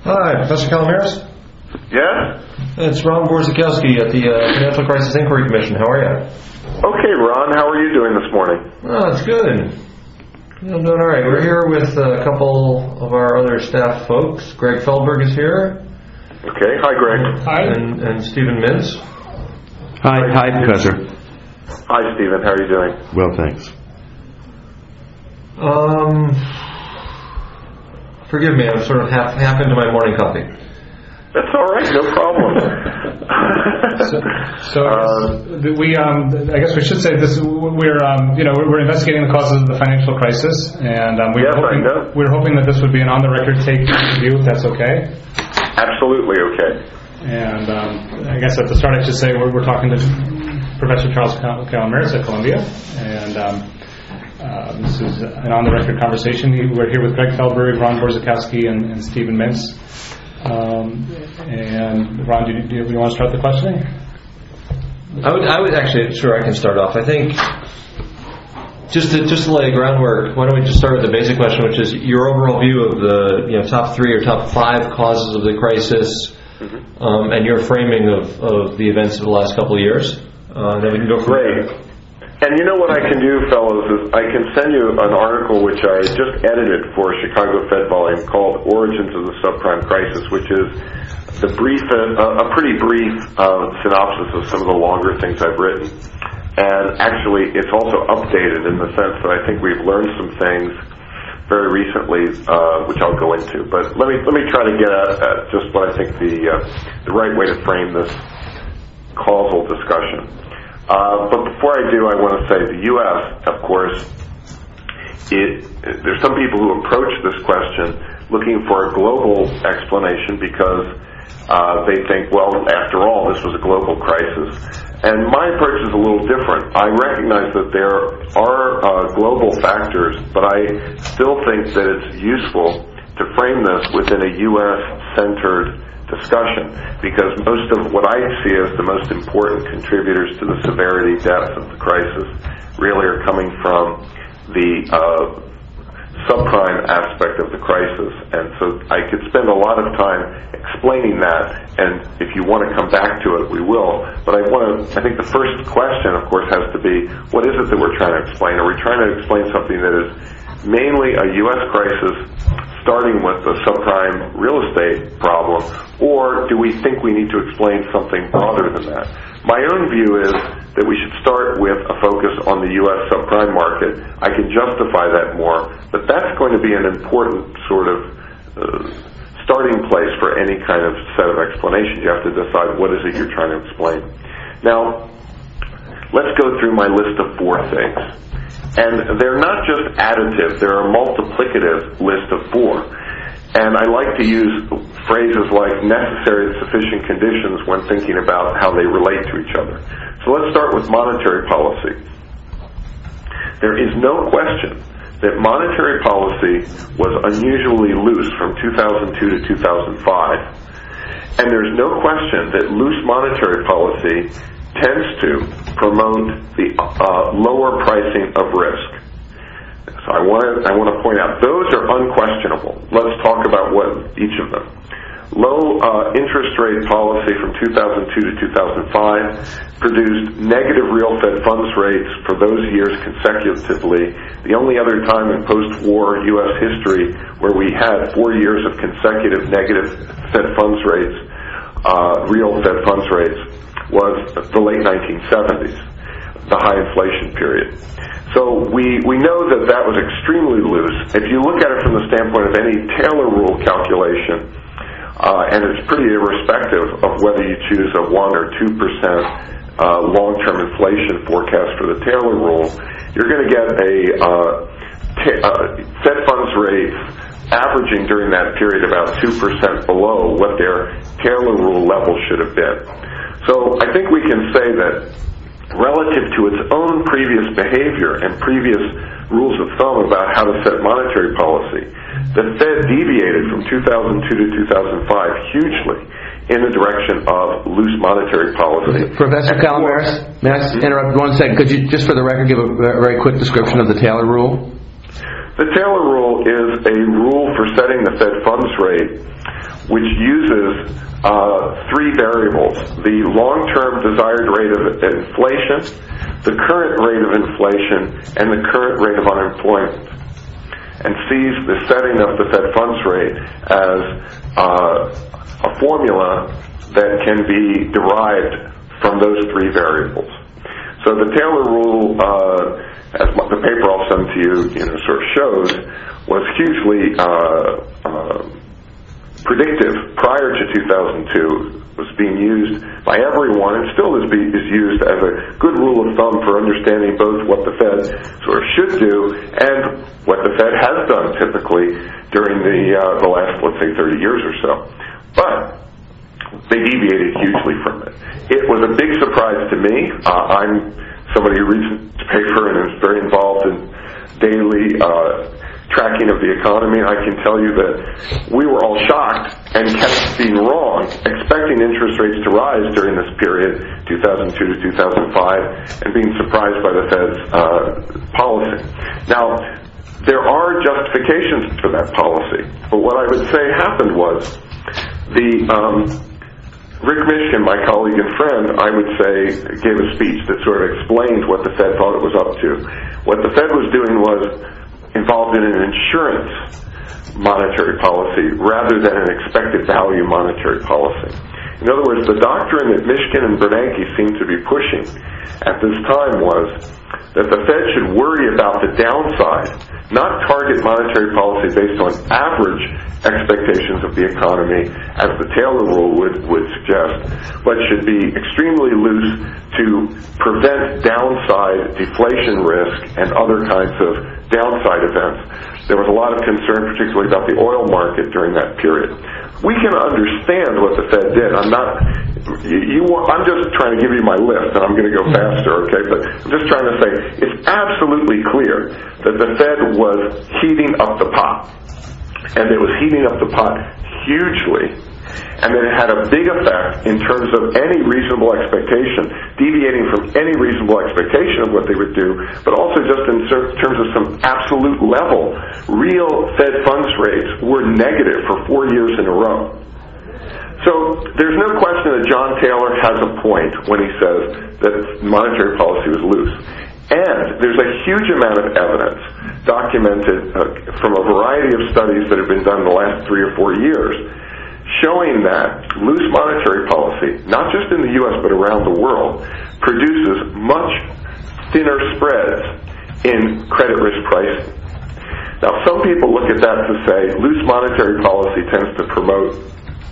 Hi, Professor Calamaris. Yes? It's Ron Borzakowski at the Financial Crisis Inquiry Commission. How are you? Okay, Ron, how are you doing this morning? Oh, it's good. I'm doing all right. We're here with a couple of our other staff folks. Greg Feldberg is here. Okay, hi, Greg. Hi. And Stephen Mintz. Hi, Professor. Hi, Stephen. How are you doing? Well, thanks. Forgive me, I'm sort of half into my morning coffee. That's all right, no problem. I guess we should say this. We're investigating the causes of the financial crisis, and we're hoping that this would be an on-the-record take interview, if that's okay. Absolutely okay. And I guess at the start I should say we're talking to Professor Charles Calamaris at Columbia, and this is an on-the-record conversation. We're here with Greg Feldberg, Ron Borzakowski, and Stephen Mintz. And Ron, do you want to start the questioning? I would actually, sure, I can start off. I think just to lay groundwork, why don't we just start with the basic question, which is your overall view of the top 3 or top 5 causes of the crisis, and your framing of the events of the last couple of years. Then we can go from there. And you know what I can do, fellows, is I can send you an article which I just edited for Chicago Fed Volume called Origins of the Subprime Crisis, which is a pretty brief synopsis of some of the longer things I've written. And actually, it's also updated in the sense that I think we've learned some things very recently, which I'll go into. But let me try to get at just what I think the right way to frame this causal discussion. But before I do, I want to say the U.S., of course, there's some people who approach this question looking for a global explanation because they think, well, after all, this was a global crisis. And my approach is a little different. I recognize that there are global factors, but I still think that it's useful to frame this within a U.S.-centered discussion, because most of what I see as the most important contributors to the severity, depth of the crisis really are coming from the subprime aspect of the crisis. And so I could spend a lot of time explaining that, and if you want to come back to it, we will. But I think the first question, of course, has to be, what is it that we're trying to explain? Are we trying to explain something that is mainly a U.S. crisis starting with the subprime real estate problem, or do we think we need to explain something broader than that? My own view is that we should start with a focus on the U.S. subprime market. I can justify that more, but that's going to be an important sort of starting place for any kind of set of explanations. You have to decide what is it you're trying to explain. Now, let's go through my list of 4 things. And they're not just additive, they're a multiplicative list of 4. And I like to use phrases like necessary and sufficient conditions when thinking about how they relate to each other. So let's start with monetary policy. There is no question that monetary policy was unusually loose from 2002 to 2005. And there's no question that loose monetary policy tends to promote the lower pricing of risk. So I want to point out those are unquestionable. Let's talk about each of them. Low interest rate policy from 2002 to 2005 produced negative real Fed funds rates for those years consecutively. The only other time in post-war U.S. history where we had 4 years of consecutive negative Fed funds rates, real Fed funds rates, was the late 1970s, the high inflation period. So we know that was extremely loose. If you look at it from the standpoint of any Taylor rule calculation, and it's pretty irrespective of whether you choose a 1 or 2% long-term inflation forecast for the Taylor rule, you're going to get a Fed funds rates averaging during that period about 2% below what their Taylor rule level should have been. So I think we can say that relative to its own previous behavior and previous rules of thumb about how to set monetary policy, the Fed deviated from 2002 to 2005 hugely in the direction of loose monetary policy. Professor Calamaris, may I interrupt 1 second? Could you, just for the record, give a very quick description of the Taylor rule? The Taylor rule is a rule for setting the Fed funds rate which uses three variables: the long-term desired rate of inflation, the current rate of inflation, and the current rate of unemployment, and sees the setting of the Fed funds rate as a formula that can be derived from those three variables. So the Taylor rule, as the paper I'll send to you, sort of shows, was hugely predictive prior to 2002. Was being used by everyone, and still is used as a good rule of thumb for understanding both what the Fed sort of should do and what the Fed has done typically during the last, let's say, 30 years or so. But they deviated hugely from it. It was a big surprise to me. I'm somebody who reads the paper and is very involved in daily tracking of the economy, and I can tell you that we were all shocked and kept being wrong, expecting interest rates to rise during this period, 2002 to 2005, and being surprised by the Fed's policy. Now, there are justifications for that policy, but what I would say happened was Rick Mishkin, my colleague and friend, I would say, gave a speech that sort of explained what the Fed thought it was up to. What the Fed was doing was involved in an insurance monetary policy rather than an expected value monetary policy. In other words, the doctrine that Mishkin and Bernanke seemed to be pushing at this time was that the Fed should worry about the downside, not target monetary policy based on average expectations of the economy, as the Taylor rule would suggest, but should be extremely loose to prevent downside deflation risk and other kinds of downside events. There was a lot of concern, particularly about the oil market during that period. We can understand what the Fed did. I'm just trying to give you my list, and I'm going to go faster, okay? But I'm just trying to say it's absolutely clear that the Fed was heating up the pot, and it was heating up the pot hugely, and that it had a big effect in terms of any reasonable expectation, deviating from any reasonable expectation of what they would do, but also just in terms of some absolute level. Real Fed funds rates were negative for 4 years in a row. So there's no question that John Taylor has a point when he says that monetary policy was loose. And there's a huge amount of evidence documented from a variety of studies that have been done in the last 3 or 4 years, showing that loose monetary policy, not just in the U.S. but around the world, produces much thinner spreads in credit risk pricing. Now, some people look at that to say loose monetary policy tends to promote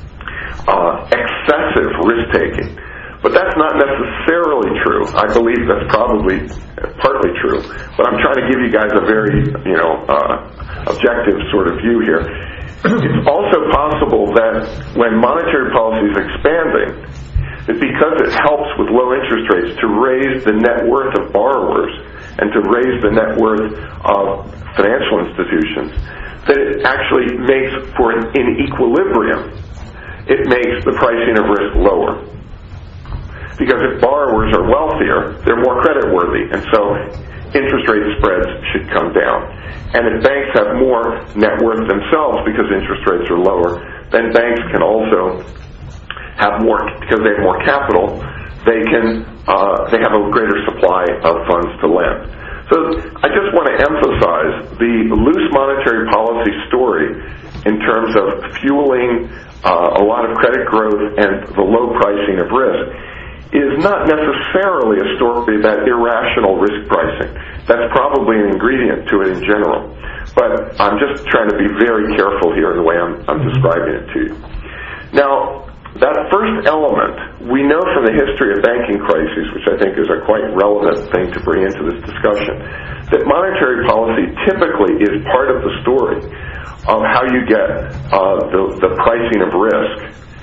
excessive risk-taking. But that's not necessarily true. I believe that's probably partly true. But I'm trying to give you guys a very, objective sort of view here. It's also possible that when monetary policy is expanding, that because it helps with low interest rates to raise the net worth of borrowers and to raise the net worth of financial institutions, that it actually makes for an equilibrium. It makes the pricing of risk lower. Because if borrowers are wealthier, they're more creditworthy, and so interest rate spreads should come down. And if banks have more net worth themselves because interest rates are lower, then banks can also have more, because they have more capital, they have a greater supply of funds to lend. So I just want to emphasize the loose monetary policy story in terms of fueling a lot of credit growth and the low pricing of risk is not necessarily a story about irrational risk pricing. That's probably an ingredient to it in general. But I'm just trying to be very careful here in the way I'm describing it to you. Now, that first element, we know from the history of banking crises, which I think is a quite relevant thing to bring into this discussion, that monetary policy typically is part of the story of how you get the pricing of risk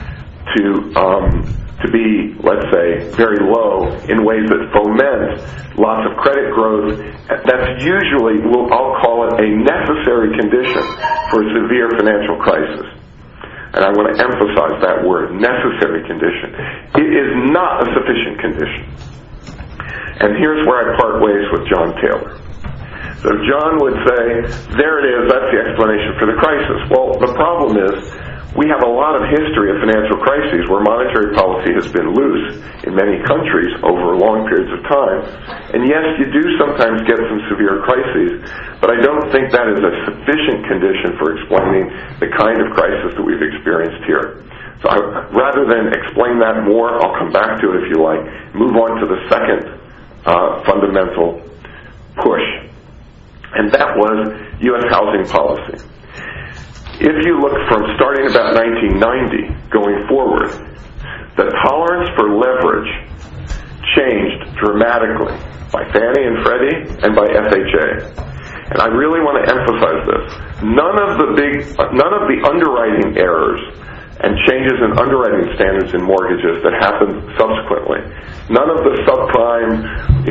to be, let's say, very low in ways that foment lots of credit growth. That's usually, I'll call it a necessary condition for a severe financial crisis. And I want to emphasize that word, necessary condition. It is not a sufficient condition. And here's where I part ways with John Taylor. So John would say, there it is, that's the explanation for the crisis. Well, the problem is, we have a lot of history of financial crises where monetary policy has been loose in many countries over long periods of time. And yes, you do sometimes get some severe crises, but I don't think that is a sufficient condition for explaining the kind of crisis that we've experienced here. So rather than explain that more, I'll come back to it if you like, move on to the second fundamental push, and that was U.S. housing policy. If you look from starting about 1990 going forward, the tolerance for leverage changed dramatically by Fannie and Freddie and by FHA. And I really want to emphasize this. None of the underwriting errors and changes in underwriting standards in mortgages that happened subsequently, none of the subprime,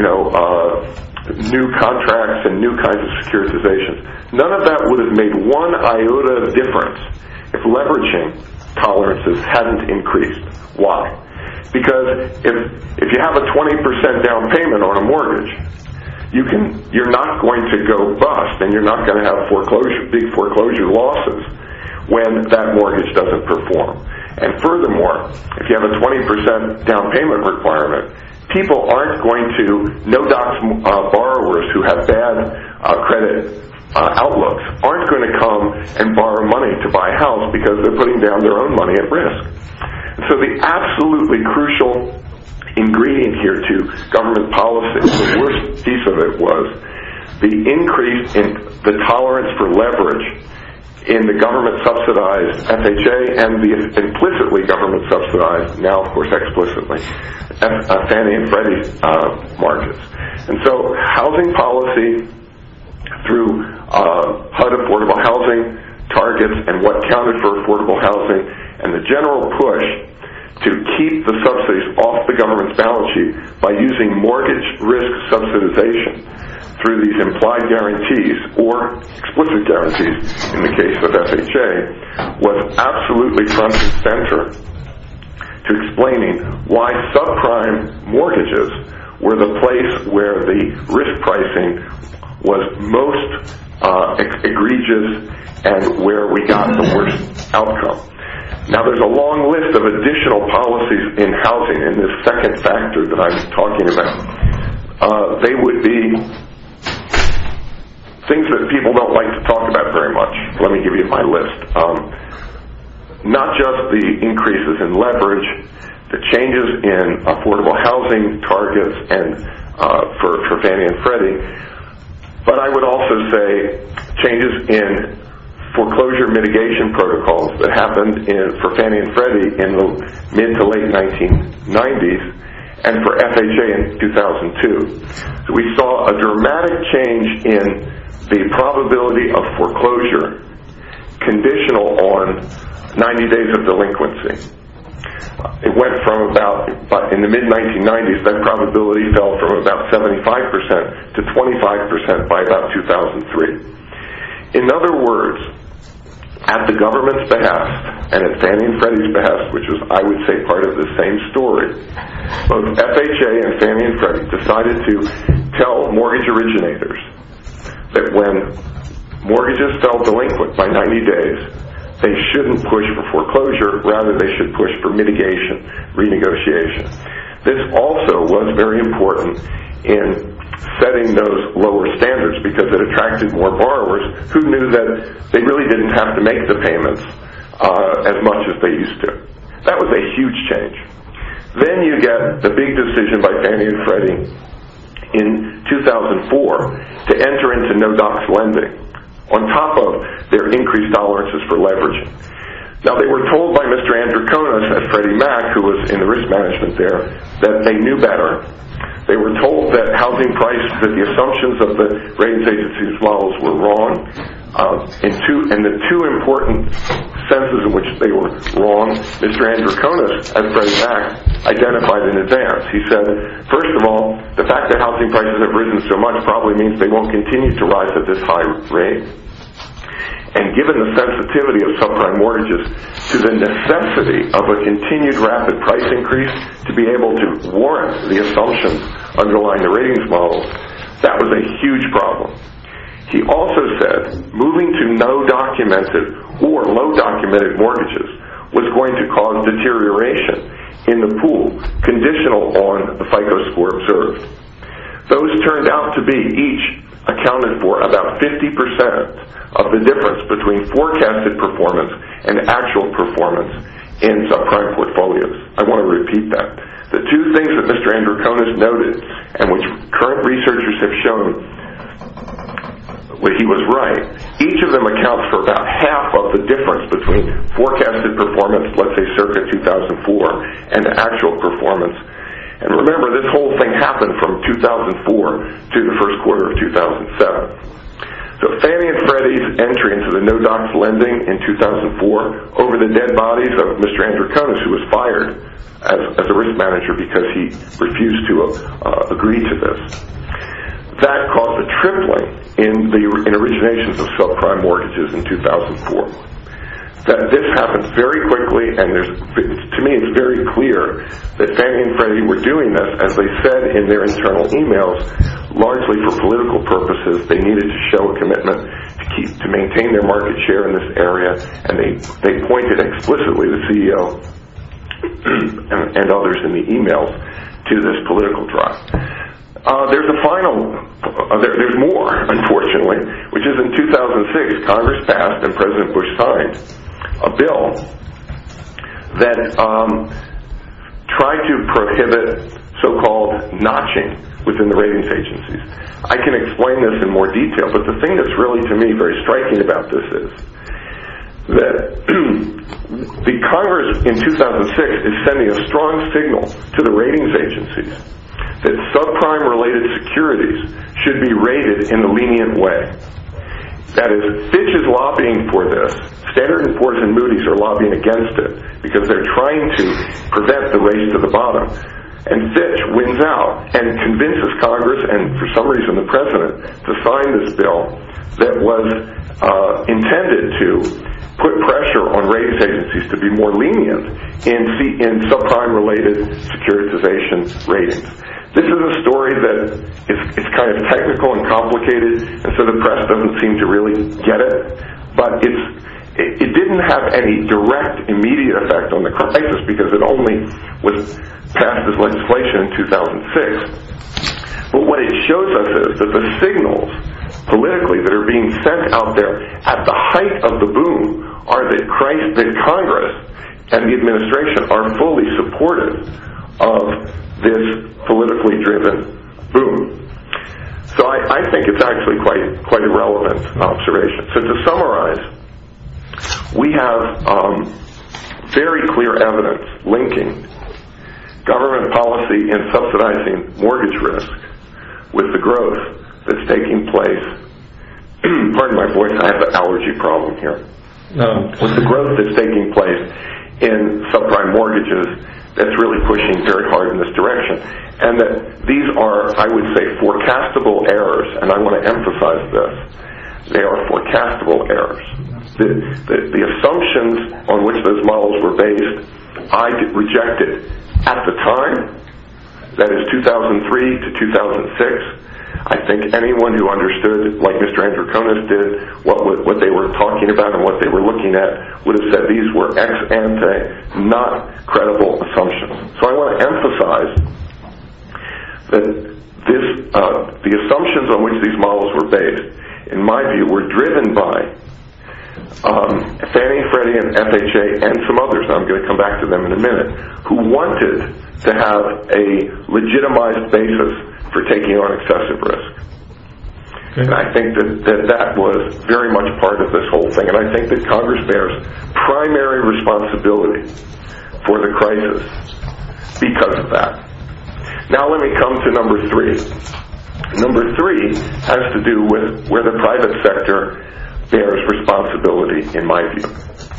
new contracts and new kinds of securitizations, none of that would have made one iota of difference if leveraging tolerances hadn't increased. Why? Because if you have a 20% down payment on a mortgage, you're not going to go bust, and you're not going to have big foreclosure losses when that mortgage doesn't perform. And furthermore, if you have a 20% down payment requirement, people aren't going to, borrowers who have bad credit outlooks aren't going to come and borrow money to buy a house because they're putting down their own money at risk. So the absolutely crucial ingredient here to government policy, the worst piece of it was the increase in the tolerance for leverage in the government-subsidized FHA and the implicitly government-subsidized, now of course explicitly, Fannie and Freddie markets. And so housing policy through HUD affordable housing targets and what counted for affordable housing, and the general push to keep the subsidies off the government's balance sheet by using mortgage risk subsidization through these implied guarantees or explicit guarantees in the case of FHA was absolutely front and center to explaining why subprime mortgages were the place where the risk pricing was most egregious and where we got the worst outcome. Now there's a long list of additional policies in housing in this second factor that I'm talking about. They would be things that people don't like to talk about very much. Let me give you my list. Not just the increases in leverage, the changes in affordable housing targets and for Fannie and Freddie, but I would also say changes in foreclosure mitigation protocols that happened for Fannie and Freddie in the mid to late 1990s and for FHA in 2002. So we saw a dramatic change in the probability of foreclosure conditional on 90 days of delinquency. It went from in the mid-1990s, that probability fell from about 75% to 25% by about 2003. In other words, at the government's behest and at Fannie and Freddie's behest, which was, I would say, part of the same story, both FHA and Fannie and Freddie decided to tell mortgage originators that when mortgages fell delinquent by 90 days, they shouldn't push for foreclosure, rather they should push for mitigation, renegotiation. This also was very important in setting those lower standards because it attracted more borrowers who knew that they really didn't have to make the payments as much as they used to. That was a huge change. Then you get the big decision by Fannie and Freddie in 2004 to enter into no-docs lending on top of their increased tolerances for leveraging. Now, they were told by Mr. Andrew Konos at Freddie Mac, who was in the risk management there, that they knew better. They were told that that the assumptions of the ratings agency's models were wrong. And the two important senses in which they were wrong, Mr. Andrew Konos at Freddie Mac identified in advance. He said, first of all, the fact that housing prices have risen so much probably means they won't continue to rise at this high rate. And given the sensitivity of subprime mortgages to the necessity of a continued rapid price increase to be able to warrant the assumptions underlying the ratings models, that was a huge problem. He also said moving to no documented or low documented mortgages was going to cause deterioration in the pool, conditional on the FICO score observed. Those turned out to be each accounted for about 50% of the difference between forecasted performance and actual performance in subprime portfolios. I want to repeat that. The two things that Mr. Androkonis noted, and which current researchers have shown he was right, each of them accounts for about half of the difference between forecasted performance, let's say circa 2004, and actual performance. And remember, this whole thing happened from 2004 to the first quarter of 2007. So Fannie and Freddie's entry into the no-docs lending in 2004 over the dead bodies of Mr. Androkonis, who was fired as a risk manager because he refused to agree to this. That caused a tripling in originations of subprime mortgages in 2004. That this happened very quickly, and to me it's very clear that Fannie and Freddie were doing this, as they said in their internal emails, largely for political purposes. They needed to show a commitment to maintain their market share in this area, and they pointed explicitly, the CEO and others in the emails, to this political drive. There's there's more, unfortunately, which is in 2006, Congress passed and President Bush signed a bill that tried to prohibit so-called notching within the ratings agencies. I can explain this in more detail, but the thing that's really, to me, very striking about this is that the Congress in 2006 is sending a strong signal to the ratings agencies that subprime-related securities should be rated in a lenient way. That is, Fitch is lobbying for this. Standard & Poor's and Moody's are lobbying against it because they're trying to prevent the race to the bottom. And Fitch wins out and convinces Congress and, for some reason, the President to sign this bill that was intended to put pressure on ratings agencies to be more lenient in subprime-related securitization ratings. This is a story that is kind of technical and complicated, and so the press doesn't seem to really get it. But it didn't have any direct, immediate effect on the crisis because it only was passed as legislation in 2006. But what it shows us is that the signals politically that are being sent out there at the height of the boom are that Congress and the administration are fully supportive of this politically driven boom. So I think it's actually quite a relevant observation. So to summarize, we have very clear evidence linking government policy in subsidizing mortgage risk with the growth that's taking place. Pardon my voice, I have an allergy problem here. With the growth that's taking place in subprime mortgages, that's really pushing very hard in this direction. And that these are, I would say, forecastable errors, and I want to emphasize this. They are forecastable errors. The assumptions on which those models were based, I rejected at the time, that is 2003 to 2006. I think anyone who understood, like Mr. Androkonis did, what they were talking about and what they were looking at, would have said these were ex ante, not credible assumptions. So I want to emphasize that the assumptions on which these models were based, in my view, were driven by Fannie, Freddie, and FHA, and some others, and I'm going to come back to them in a minute, who wanted to have a legitimized basis for taking on excessive risk. Okay. And I think that was very much part of this whole thing, and I think that Congress bears primary responsibility for the crisis because of that. Now let me come to number three. Number three has to do with where the private sector bears responsibility, in my view.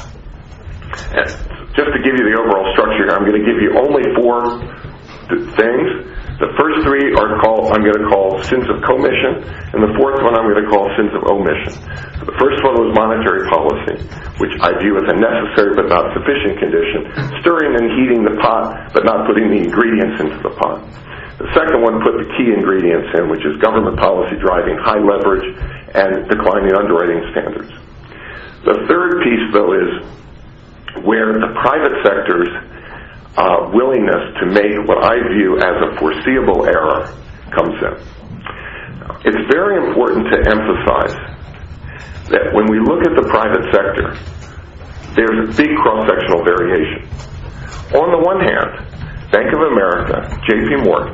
And just to give you the overall structure here, I'm going to give you only four things. The first three I'm going to call sins of commission, and the fourth one I'm going to call sins of omission. The first one was monetary policy, which I view as a necessary but not sufficient condition, stirring and heating the pot but not putting the ingredients into the pot. The second one put the key ingredients in, which is government policy driving high leverage and declining underwriting standards. The third piece, though, is where the private sector's willingness to make what I view as a foreseeable error comes in. It's very important to emphasize that when we look at the private sector, there's a big cross-sectional variation. On the one hand, Bank of America, JP Morgan,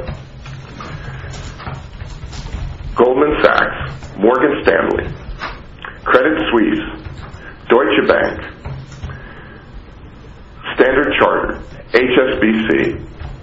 Goldman Sachs, Morgan Stanley, Credit Suisse, Deutsche Bank, Standard Chartered, HSBC,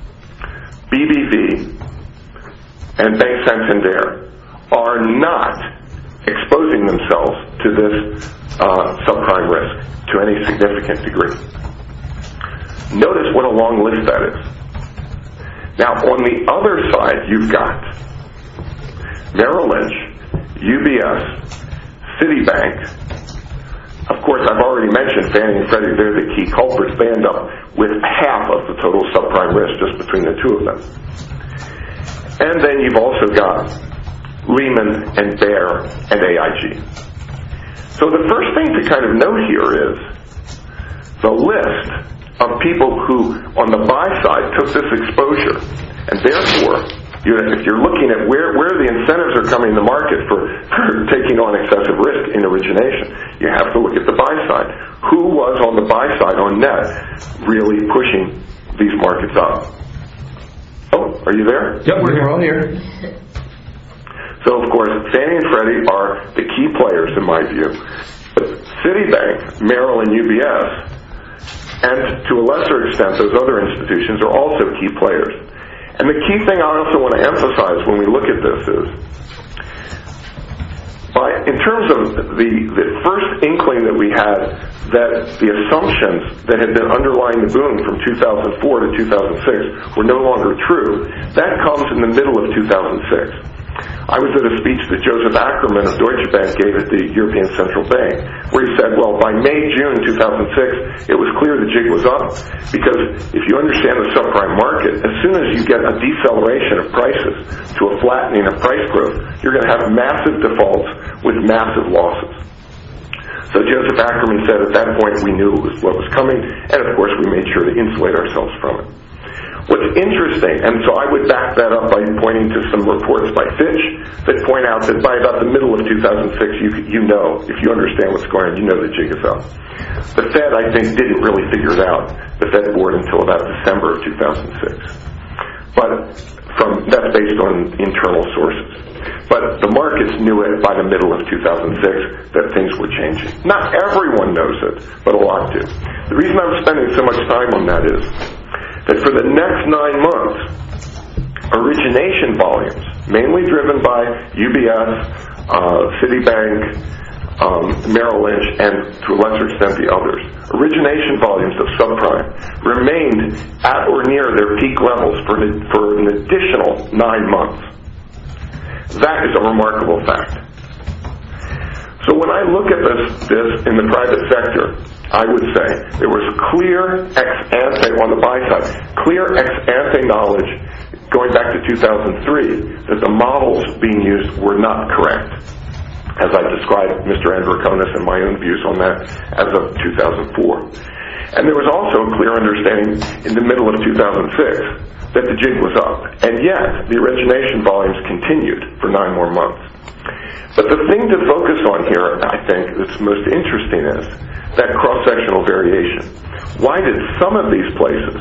BBV, and Bank Santander are not exposing themselves to this subprime risk to any significant degree. Notice what a long list that is. Now, on the other side, you've got Merrill Lynch, UBS, Citibank. Of course, I've already mentioned Fannie and Freddie. They're the key culprits. They end up with half of the total subprime risk just between the two of them. And then you've also got Lehman and Bear and AIG. So the first thing to kind of note here is the list of people who, on the buy side, took this exposure, and therefore, if you're looking at where the incentives are coming in the market for taking on excessive risk in origination, you have to look at the buy side. Who was on the buy side on net really pushing these markets up? Oh, are you there? Yep, we're all here. So, of course, Fannie and Freddie are the key players in my view. But Citibank, Merrill, and UBS, and to a lesser extent, those other institutions are also key players. And the key thing I also want to emphasize when we look at this is, in terms of the first inkling that we had that the assumptions that had been underlying the boom from 2004 to 2006 were no longer true, that comes in the middle of 2006. I was at a speech that Joseph Ackerman of Deutsche Bank gave at the European Central Bank, where he said, well, by May, June 2006, it was clear the jig was up, because if you understand the subprime market, as soon as you get a deceleration of prices to a flattening of price growth, you're going to have massive defaults with massive losses. So Joseph Ackerman said at that point we knew what was coming, and of course we made sure to insulate ourselves from it. What's interesting, and so I would back that up by pointing to some reports by Fitch that point out that by about the middle of 2006, you know, if you understand what's going on, you know the jig is up. The Fed, I think, didn't really figure it out, the Fed board, until about December of 2006. But that's based on internal sources. But the markets knew it by the middle of 2006 that things were changing. Not everyone knows it, but a lot do. The reason I'm spending so much time on that is that for the next 9 months, origination volumes, mainly driven by UBS, Citibank, Merrill Lynch, and to a lesser extent the others, origination volumes of subprime remained at or near their peak levels for an additional 9 months. That is a remarkable fact. So when I look at this in the private sector, I would say there was clear ex-ante on the buy side, clear ex-ante knowledge going back to 2003 that the models being used were not correct, as I described Mr. Androkonis and my own views on that as of 2004. And there was also a clear understanding in the middle of 2006 that the jig was up, and yet the origination volumes continued for 9 more months. But the thing to focus on here, I think, that's most interesting is that cross-sectional variation. Why did some of these places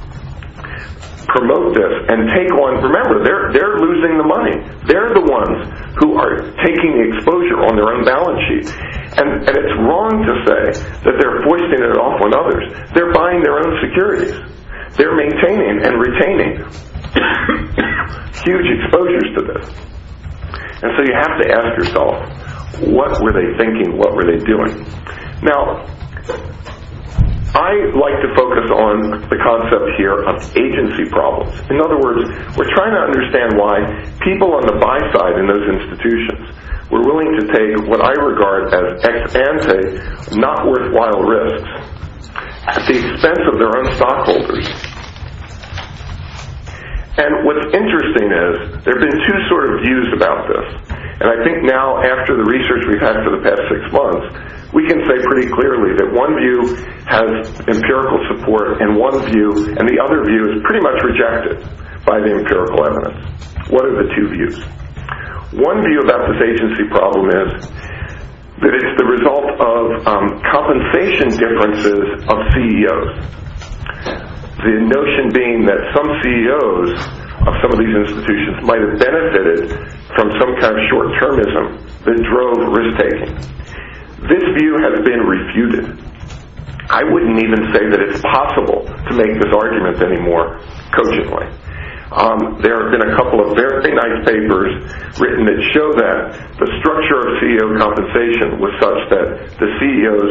promote this and take on, remember, they're losing the money. They're the ones who are taking the exposure on their own balance sheet. And it's wrong to say that they're foisting it off on others. They're buying their own securities. They're maintaining and retaining huge exposures to this. And so you have to ask yourself, what were they thinking? What were they doing? Now, I like to focus on the concept here of agency problems. In other words, we're trying to understand why people on the buy side in those institutions were willing to take what I regard as ex-ante, not worthwhile risks at the expense of their own stockholders. And what's interesting is there have been two sort of views about this. And I think now, after the research we've had for the past 6 months, we can say pretty clearly that one view has empirical support and one view, and the other view is pretty much rejected by the empirical evidence. What are the two views? One view about this agency problem is that it's the result of compensation differences of CEOs. The notion being that some CEOs of some of these institutions might have benefited from some kind of short-termism that drove risk-taking. This view has been refuted. I wouldn't even say that it's possible to make this argument anymore cogently. There have been a couple of very nice papers written that show that the structure of CEO compensation was such that the CEOs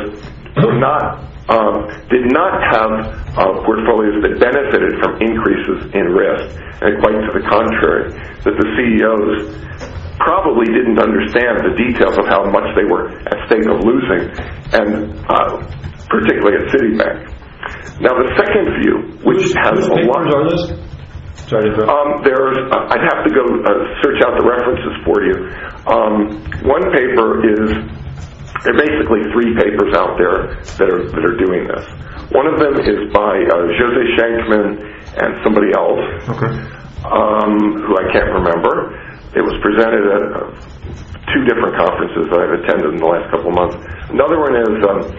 did not have portfolios that benefited from increases in risk, and quite to the contrary, that the CEOs probably didn't understand the details of how much they were at stake of losing, and particularly at Citibank. Now, the second view, which has a lot... are those? Sorry to interrupt. I'd have to go search out the references for you. One paper is... There are basically 3 papers out there that are doing this. One of them is by Jose Schenkman and somebody else, who I can't remember. It was presented at 2 different conferences that I've attended in the last couple of months. Another one is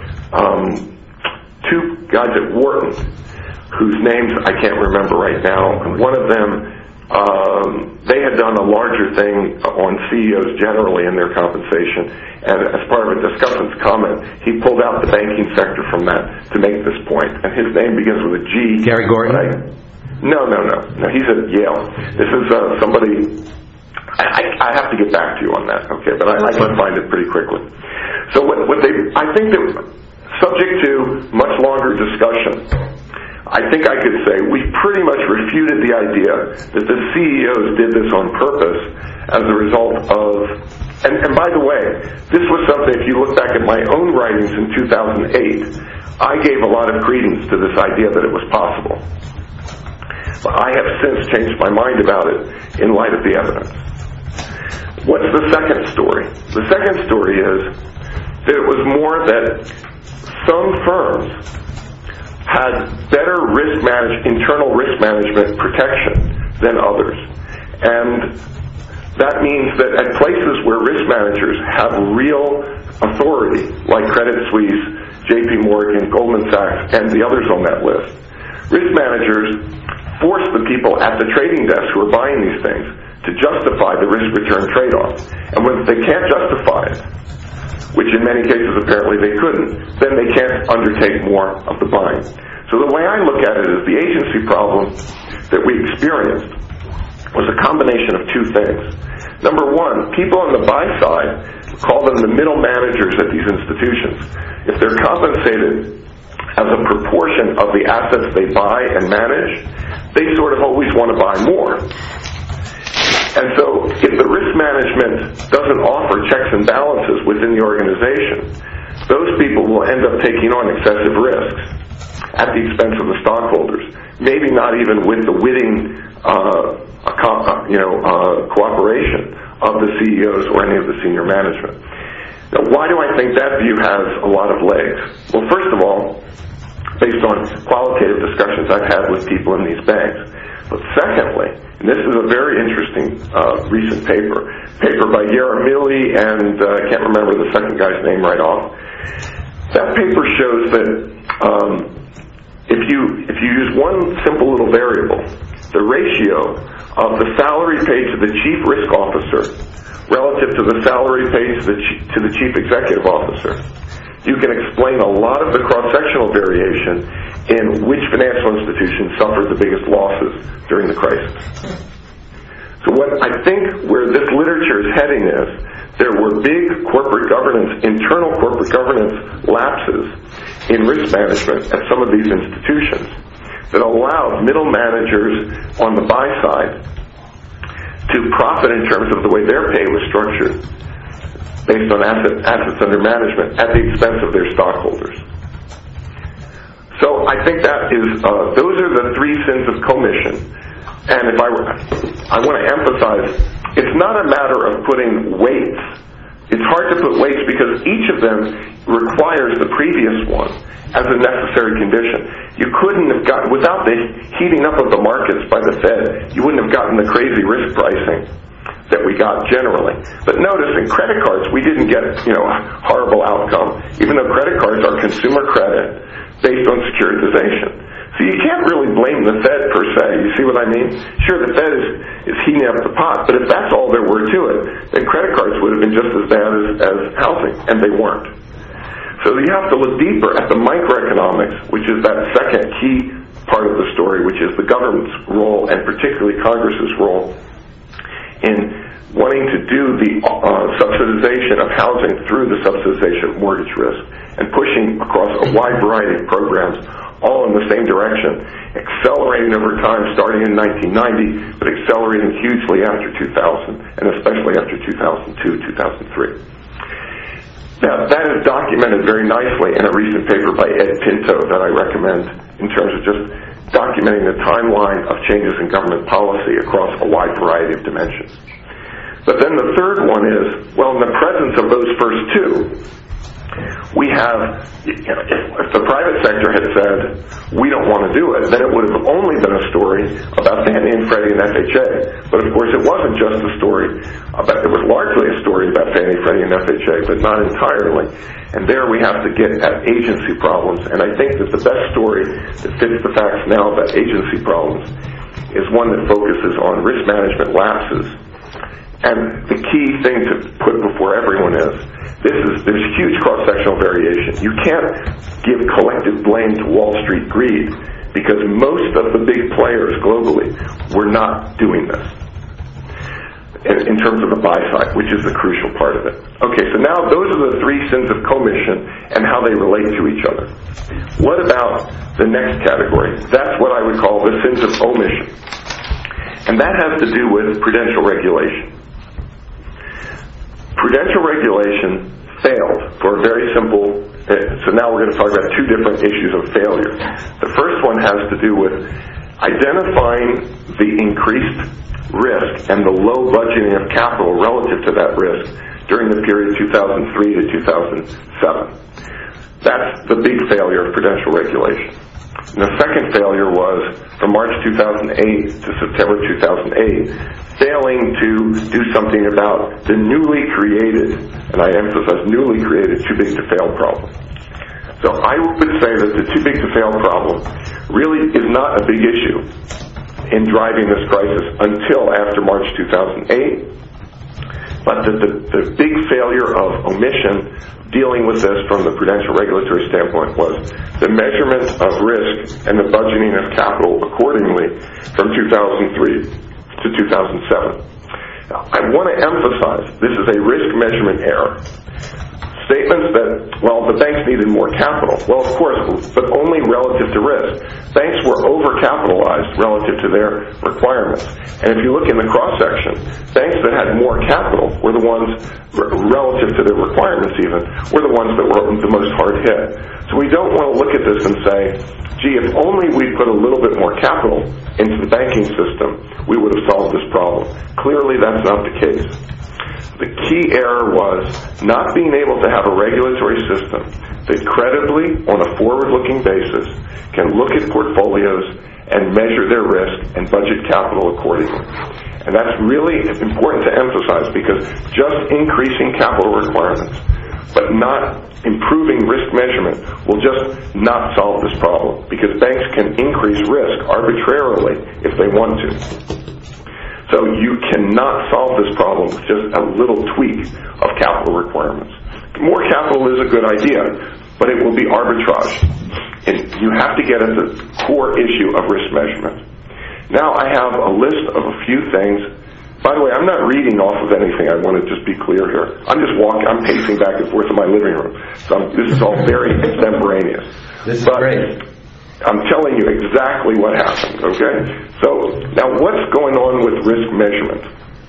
2 guys at Wharton, whose names I can't remember right now. And one of them, they had done a larger thing on CEOs generally in their compensation, and as part of a discussant's comment, he pulled out the banking sector from that to make this point. And his name begins with a G. Gary Gordon? No, he's at Yale. This is somebody... I have to get back to you on that, okay? But I can find it pretty quickly. So I think that, subject to much longer discussion, I think I could say we pretty much refuted the idea that the CEOs did this on purpose as a result of... And by the way, this was something, if you look back at my own writings in 2008, I gave a lot of credence to this idea that it was possible. But I have since changed my mind about it in light of the evidence. What's the second story? The second story is that it was more that some firms had better internal risk management protection than others. And that means that at places where risk managers have real authority, like Credit Suisse, JP Morgan, Goldman Sachs, and the others on that list, risk managers force the people at the trading desk who are buying these things to justify the risk-return trade-off. And when they can't justify it, which in many cases apparently they couldn't, then they can't undertake more of the buying. So the way I look at it is the agency problem that we experienced was a combination of 2 things. Number one, people on the buy side, call them the middle managers at these institutions. If they're compensated as a proportion of the assets they buy and manage, they sort of always want to buy more. And so if the risk management doesn't offer checks and balances within the organization, those people will end up taking on excessive risks at the expense of the stockholders, maybe not even with the witting cooperation of the CEOs or any of the senior management. Now, why do I think that view has a lot of legs? Well, first of all, based on qualitative discussions I've had with people in these banks. But secondly, and this is a very interesting recent paper by Yaramili and I can't remember the second guy's name right off. That paper shows that if you use one simple little variable, the ratio of the salary paid to the chief risk officer relative to the salary paid to the chief executive officer, you can explain a lot of the cross-sectional variation in which financial institutions suffered the biggest losses during the crisis. So what I think where this literature is heading is there were big corporate governance, internal corporate governance lapses in risk management at some of these institutions that allowed middle managers on the buy side to profit in terms of the way their pay was structured based on assets under management at the expense of their stockholders. So I think that is those are the 3 sins of commission. And if I want to emphasize it's not a matter of putting weights. It's hard to put weights because each of them requires the previous one as a necessary condition. You couldn't have gotten, without the heating up of the markets by the Fed, you wouldn't have gotten the crazy risk pricing that we got generally. But notice in credit cards, we didn't get, a horrible outcome, even though credit cards are consumer credit based on securitization. So you can't really blame the Fed per se. You see what I mean? Sure, the Fed is heating up the pot, but if that's all there were to it, then credit cards would have been just as bad as housing, and they weren't. So you have to look deeper at the microeconomics, which is that second key part of the story, which is the government's role, and particularly Congress's role, in wanting to do the subsidization of housing through the subsidization of mortgage risk, and pushing across a wide variety of programs, all in the same direction, accelerating over time, starting in 1990, but accelerating hugely after 2000, and especially after 2002, 2003. Now, that is documented very nicely in a recent paper by Ed Pinto that I recommend in terms of just documenting the timeline of changes in government policy across a wide variety of dimensions. But then the third one is, well, in the presence of those first two, we have, if the private sector had said, we don't want to do it, then it would have only been a story about Fannie and Freddie and FHA. But of course it wasn't just a story about, it was largely a story about Fannie, Freddie, and FHA, but not entirely. And there we have to get at agency problems. And I think that the best story that fits the facts now about agency problems is one that focuses on risk management lapses. And the key thing to put before everyone is, there's huge cross-sectional variation. You can't give collective blame to Wall Street greed because most of the big players globally were not doing this in terms of the buy side, which is the crucial part of it. Okay, so now those are the three sins of commission and how they relate to each other. What about the next category? That's what I would call the sins of omission. And that has to do with prudential regulation. Prudential regulation failed for a very simple, so now we're going to talk about two different issues of failure. The first one has to do with identifying the increased risk and the low budgeting of capital relative to that risk during the period 2003 to 2007. That's the big failure of prudential regulation. And the second failure was from March 2008 to September 2008, failing to do something about the newly created, and I emphasize newly created, too big to fail problem. So I would say that the too big to fail problem really is not a big issue in driving this crisis until after March 2008. But the big failure of omission dealing with this from the prudential regulatory standpoint was the measurement of risk and the budgeting of capital accordingly from 2003 to 2007. Now, I want to emphasize this is a risk measurement error. Statements that, well, the banks needed more capital. Well, of course, but only relative to risk. Banks were overcapitalized relative to their requirements. And if you look in the cross-section, banks that had more capital were the ones, relative to their requirements even, were the ones that were the most hard hit. So we don't want to look at this and say, gee, if only we put a little bit more capital into the banking system, we would have solved this problem. Clearly, that's not the case. The key error was not being able to have a regulatory system that credibly, on a forward-looking basis, can look at portfolios and measure their risk and budget capital accordingly. And that's really important to emphasize because just increasing capital requirements but not improving risk measurement will just not solve this problem because banks can increase risk arbitrarily if they want to. So you cannot solve this problem with just a little tweak of capital requirements. More capital is a good idea, but it will be arbitrage. And you have to get at the core issue of risk measurement. Now I have a list of a few things. By the way, I'm not reading off of anything. I want to just be clear here. I'm just walking, I'm pacing back and forth in my living room. So this is all very extemporaneous. This is great. I'm telling you exactly what happened, okay? So, now what's going on with risk measurement?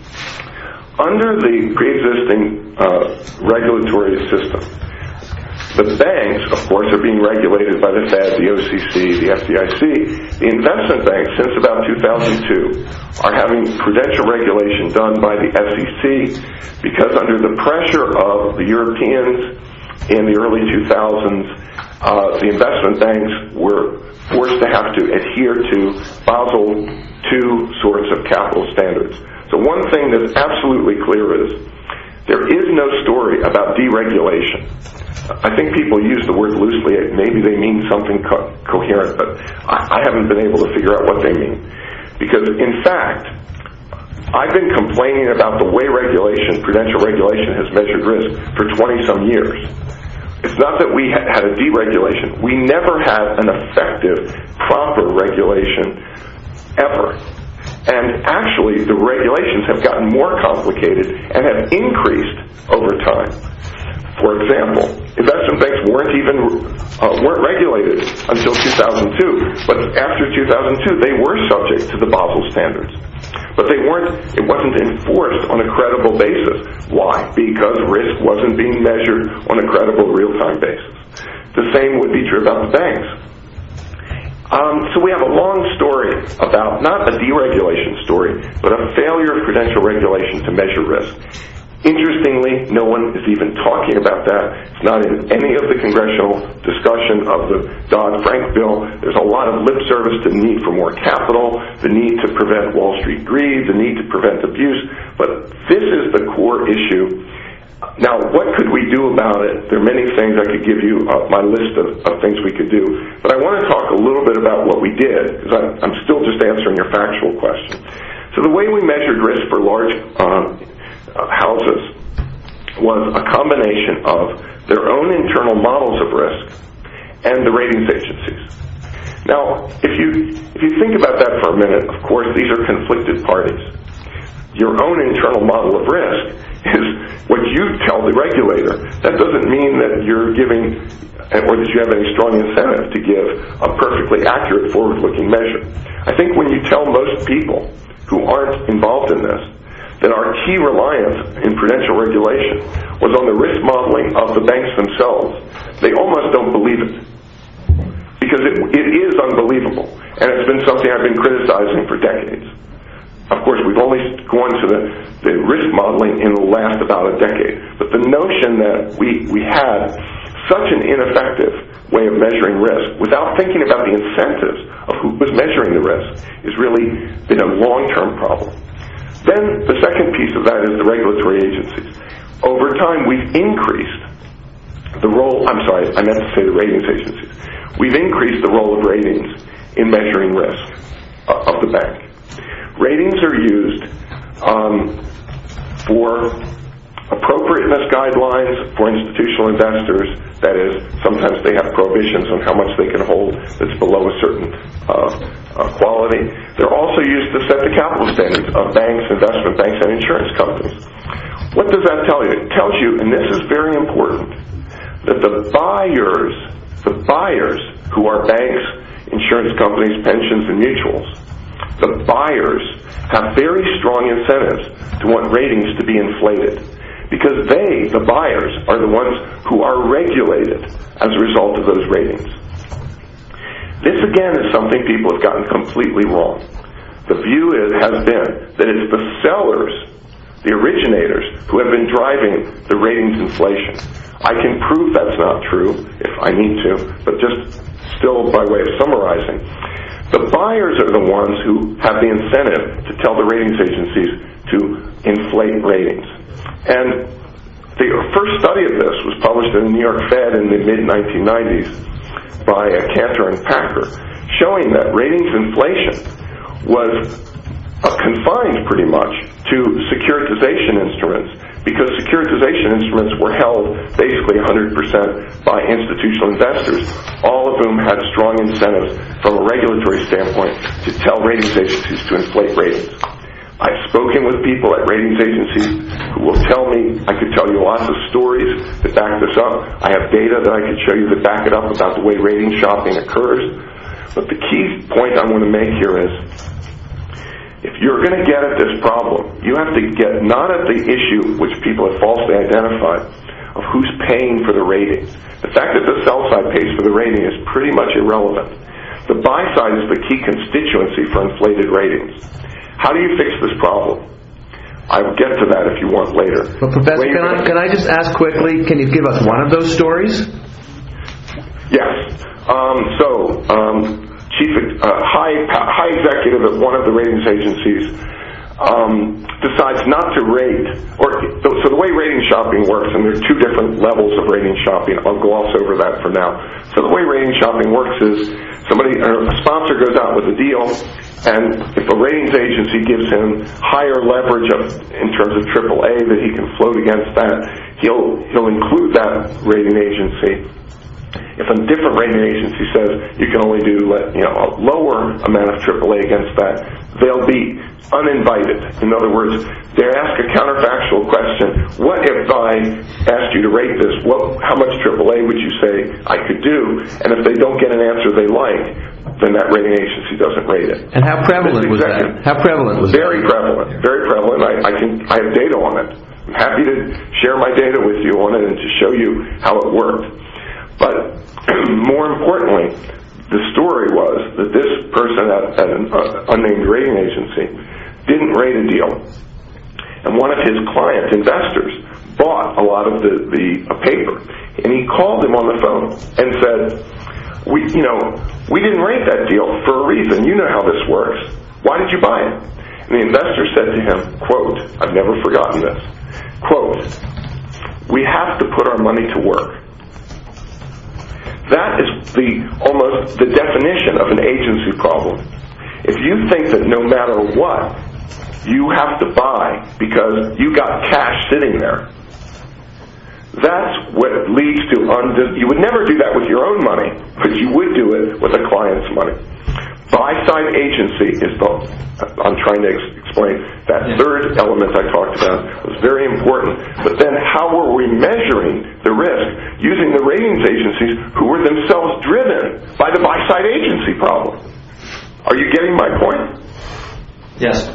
Under the pre-existing regulatory system, The banks, of course, are being regulated by the Fed, the OCC, the FDIC. The investment banks, since about 2002, are having prudential regulation done by the SEC because under the pressure of the Europeans in the early 2000s, the investment banks were forced to have to adhere to Basel II sorts of capital standards. So one thing that's absolutely clear is there is no story about deregulation. I think people use the word loosely. Maybe they mean something coherent, but I haven't been able to figure out what they mean. Because, in fact, I've been complaining about the way prudential regulation has measured risk for 20-some years. It's not that we had a deregulation. We never had an effective, proper regulation ever. And actually, the regulations have gotten more complicated and have increased over time. For example, investment banks weren't regulated until 2002, but after 2002 they were subject to the Basel standards. But it wasn't enforced on a credible basis. Why? Because risk wasn't being measured on a credible real-time basis. The same would be true about the banks. So we have a long story about not a deregulation story, but a failure of prudential regulation to measure risk. Interestingly, no one is even talking about that. It's not in any of the congressional discussion of the Dodd-Frank bill. There's a lot of lip service to the need for more capital, the need to prevent Wall Street greed, the need to prevent abuse. But this is the core issue. Now, what could we do about it? There are many things. I could give you my list of things we could do. But I want to talk a little bit about what we did, because I'm still just answering your factual question. So the way we measured risk for large houses was a combination of their own internal models of risk and the ratings agencies. Now, if you think about that for a minute, of course, these are conflicted parties. Your own internal model of risk is what you tell the regulator. That doesn't mean that you're giving, or that you have any strong incentive to give a perfectly accurate forward-looking measure. I think when you tell most people who aren't involved in this that our key reliance in prudential regulation was on the risk modeling of the banks themselves, they almost don't believe it. Because it is unbelievable. And it's been something I've been criticizing for decades. Of course, we've only gone to the risk modeling in the last about a decade. But the notion that we had such an ineffective way of measuring risk without thinking about the incentives of who was measuring the risk has really been a long-term problem. Then the second piece of that is the regulatory agencies. Over time, we've increased the role, I meant to say the ratings agencies. We've increased the role of ratings in measuring risk of the bank. Ratings are used for appropriateness guidelines for institutional investors. That is, sometimes they have prohibitions on how much they can hold that's below a certain quality. They're also used to set the capital standards of banks, investment banks, and insurance companies. What does that tell you? It tells you, and this is very important, that the buyers who are banks, insurance companies, pensions, and mutuals, the buyers have very strong incentives to want ratings to be inflated. Because they, the buyers, are the ones who are regulated as a result of those ratings. This, again, is something people have gotten completely wrong. The view has been that it's the sellers, the originators, who have been driving the ratings inflation. I can prove that's not true if I need to, but just still by way of summarizing. The buyers are the ones who have the incentive to tell the ratings agencies to inflate ratings. And the first study of this was published in the New York Fed in the mid-1990s by Cantor and Packer, showing that ratings inflation was confined pretty much to securitization instruments, because securitization instruments were held basically 100% by institutional investors, all of whom had strong incentives from a regulatory standpoint to tell ratings agencies to inflate ratings. I've spoken with people at ratings agencies who will tell me, I could tell you lots of stories that back this up. I have data that I could show you that back it up about the way rating shopping occurs. But the key point I want to make here is, if you're going to get at this problem, you have to get not at the issue which people have falsely identified of who's paying for the rating. The fact that the sell side pays for the rating is pretty much irrelevant. The buy side is the key constituency for inflated ratings. How do you fix this problem? I'll get to that if you want later. But Professor, can I just ask quickly, can you give us one of those stories? Yes. High executive at one of the ratings agencies decides not to rate, so the way rating shopping works, and there are two different levels of rating shopping. I'll gloss over that for now. So the way rating shopping works is a sponsor goes out with a deal, and if a ratings agency gives him higher leverage in terms of AAA that he can float against that, he'll include that rating agency. If a different rating agency says you can only do a lower amount of AAA against that, they'll be uninvited. In other words, they ask a counterfactual question: what if I asked you to rate this? How much AAA would you say I could do? And if they don't get an answer they like, then that rating agency doesn't rate it. And how prevalent was that? How prevalent was Very that? prevalent. Very prevalent. I have data on it. I'm happy to share my data with you on it and to show you how it worked. But more importantly, the story was that this person at an unnamed rating agency didn't rate a deal, and one of his client investors bought a lot of the paper, and he called him on the phone and said, we didn't rate that deal for a reason. You know how this works. Why did you buy it? And the investor said to him, quote, I've never forgotten this, quote, we have to put our money to work. That is almost the definition of an agency problem. If you think that no matter what, you have to buy because you got cash sitting there, that's what leads to you would never do that with your own money, but you would do it with a client's money. Buy-side agency is I'm trying to explain that third element I talked about was very important. But then how were we measuring the risk using the ratings agencies who were themselves driven by the buy-side agency problem? Are you getting my point? Yes.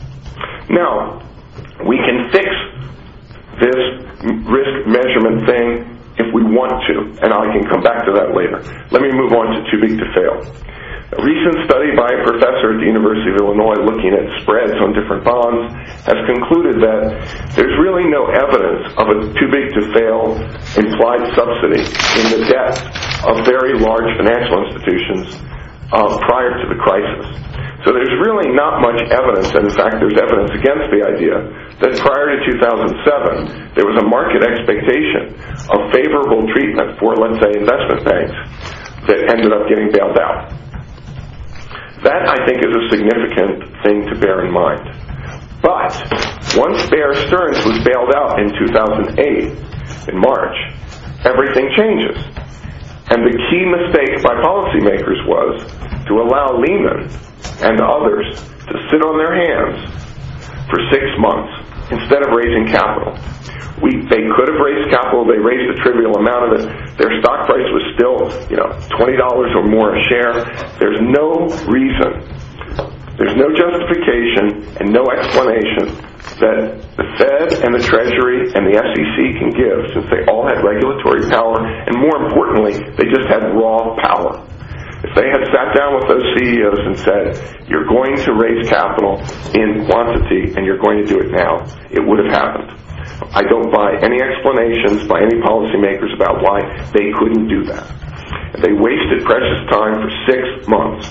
Now, we can fix this risk measurement thing if we want to, and I can come back to that later. Let me move on to too big to fail. A recent study by a professor at the University of Illinois looking at spreads on different bonds has concluded that there's really no evidence of a too big to fail implied subsidy in the debt of very large financial institutions prior to the crisis. So there's really not much evidence, and in fact there's evidence against the idea, that prior to 2007 there was a market expectation of favorable treatment for, let's say, investment banks that ended up getting bailed out. That, I think, is a significant thing to bear in mind. But once Bear Stearns was bailed out in 2008, in March, everything changes. And the key mistake by policymakers was to allow Lehman and others to sit on their hands for 6 months instead of raising capital. They could have raised capital. They raised a trivial amount of it. Their stock price was still, $20 or more a share. There's no reason, there's no justification and no explanation that the Fed and the Treasury and the SEC can give, since they all had regulatory power, and more importantly, they just had raw power. If they had sat down with those CEOs and said, you're going to raise capital in quantity and you're going to do it now, it would have happened. I don't buy any explanations by any policymakers about why they couldn't do that. And they wasted precious time for 6 months.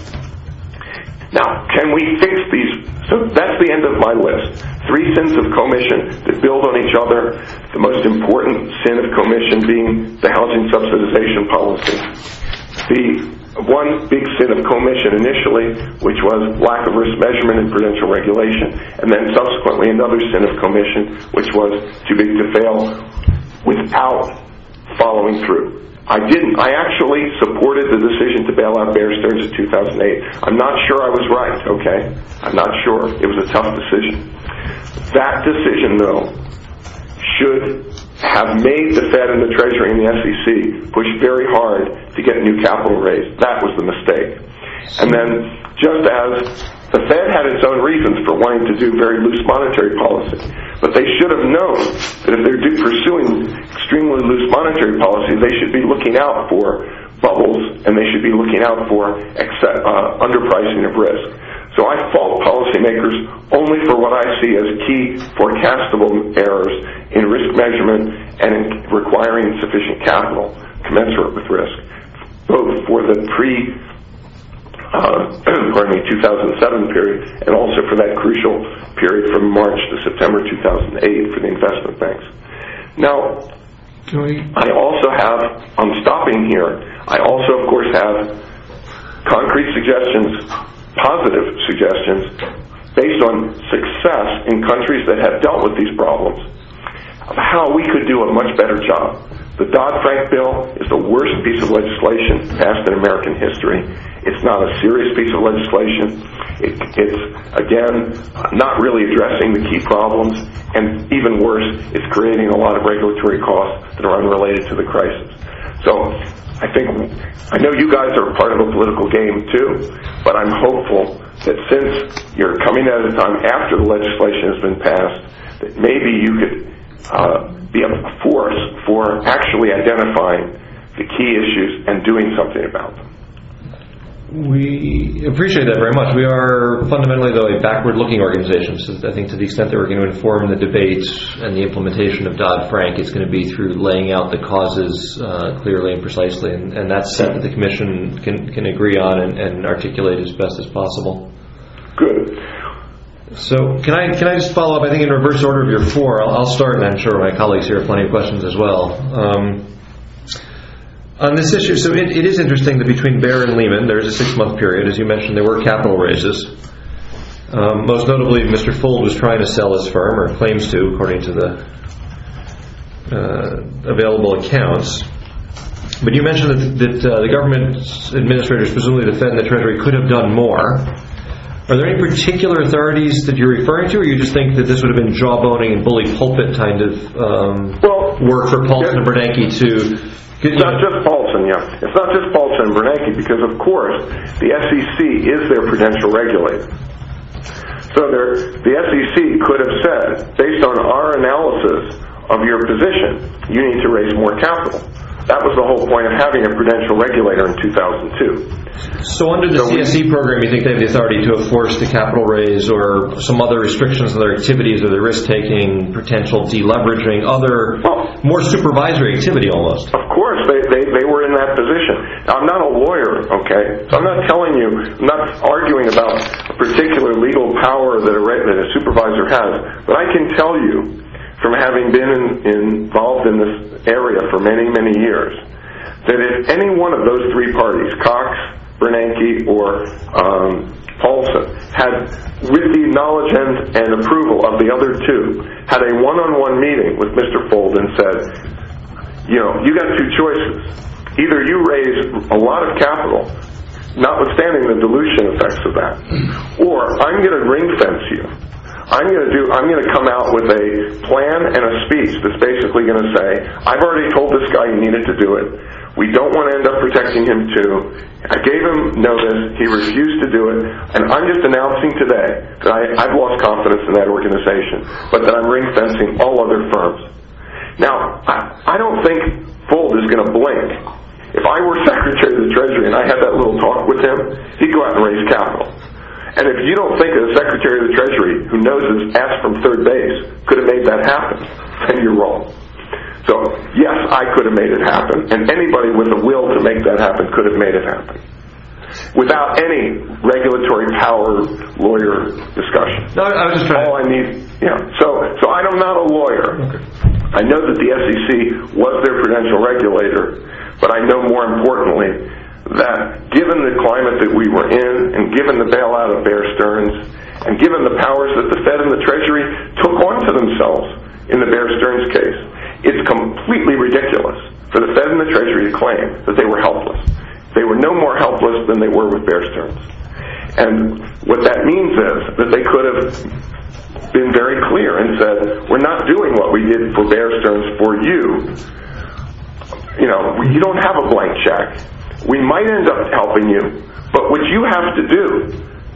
Now, can we fix these? So that's the end of my list. 3 sins of commission that build on each other. The most important sin of commission being the housing subsidization policy. The one big sin of commission initially, which was lack of risk measurement and prudential regulation, and then subsequently another sin of commission, which was too big to fail without following through. I actually supported the decision to bail out Bear Stearns in 2008. I'm not sure I was right, okay? I'm not sure. It was a tough decision. That decision, though, should have made the Fed and the Treasury and the SEC push very hard to get new capital raised. That was the mistake. And then, just as The Fed had its own reasons for wanting to do very loose monetary policy, but they should have known that if they're pursuing extremely loose monetary policy, they should be looking out for bubbles, and they should be looking out for underpricing of risk. So I fault policymakers only for what I see as key forecastable errors in risk measurement and in requiring sufficient capital commensurate with risk, both for the 2007 period and also for that crucial period from March to September 2008 for the investment banks. Now, I'm stopping here. I also, of course, have concrete suggestions, positive suggestions, based on success in countries that have dealt with these problems, of how we could do a much better job. The Dodd-Frank bill is the worst piece of legislation passed in American history. It's not a serious piece of legislation. It's, again, not really addressing the key problems, and even worse, it's creating a lot of regulatory costs that are unrelated to the crisis. So I know you guys are part of a political game too, but I'm hopeful that since you're coming at a time after the legislation has been passed, that maybe you could be a force for actually identifying the key issues and doing something about them. We appreciate that very much. We are fundamentally, though, a backward-looking organization. So I think to the extent that we're going to inform the debate and the implementation of Dodd-Frank, it's going to be through laying out the causes clearly and precisely, and that's set that the Commission can agree on and articulate as best as possible. Good. So can I just follow up, I think in reverse order of your four. I'll start, and I'm sure my colleagues here have plenty of questions as well. On this issue, so it is interesting that between Bear and Lehman, there is a 6-month period. As you mentioned, there were capital raises. Most notably, Mr. Fuld was trying to sell his firm, or claims to, according to the available accounts. But you mentioned that the government administrators, presumably the Fed and the Treasury, could have done more. Are there any particular authorities that you're referring to, or you just think that this would have been jawboning and bully pulpit kind of work for Paulson and Bernanke to... It's not just Paulson, It's not just Paulson and Bernanke, because, of course, the SEC is their prudential regulator. So the SEC could have said, based on our analysis of your position, you need to raise more capital. That was the whole point of having a prudential regulator in 2002. So under the CSE program, you think they have the authority to enforce the capital raise or some other restrictions on their activities or their risk-taking, potential deleveraging, other more supervisory activity almost? Of course, they were in that position. Now, I'm not a lawyer, okay? So I'm not telling you, I'm not arguing about a particular legal power that a supervisor has, but I can tell you, from having been involved in this area for many, many years, that if any one of those three parties, Cox, Bernanke, or Paulson, had, with the knowledge and approval of the other two, had a one-on-one meeting with Mr. Fuld and said, you got two choices. Either you raise a lot of capital, notwithstanding the dilution effects of that, or I'm going to ring-fence you. I'm going to come out with a plan and a speech that's basically going to say, I've already told this guy he needed to do it. We don't want to end up protecting him too. I gave him notice. He refused to do it. And I'm just announcing today that I've lost confidence in that organization, but that I'm ring-fencing all other firms. Now, I don't think Fuld is going to blink. If I were Secretary of the Treasury and I had that little talk with him, he'd go out and raise capital. And if you don't think that the Secretary of the Treasury, who knows his ass from third base, could have made that happen, then you're wrong. So, yes, I could have made it happen, and anybody with a will to make that happen could have made it happen, without any regulatory power lawyer discussion. No, I was just trying. All I need, So I'm not a lawyer. Okay. I know that the SEC was their prudential regulator, but I know more importantly that given the climate that we were in, and given the bailout of Bear Stearns, and given the powers that the Fed and the Treasury took onto themselves in the Bear Stearns case, it's completely ridiculous for the Fed and the Treasury to claim that they were helpless. They were no more helpless than they were with Bear Stearns. And what that means is that they could have been very clear and said, we're not doing what we did for Bear Stearns for you. You don't have a blank check. We might end up helping you, but what you have to do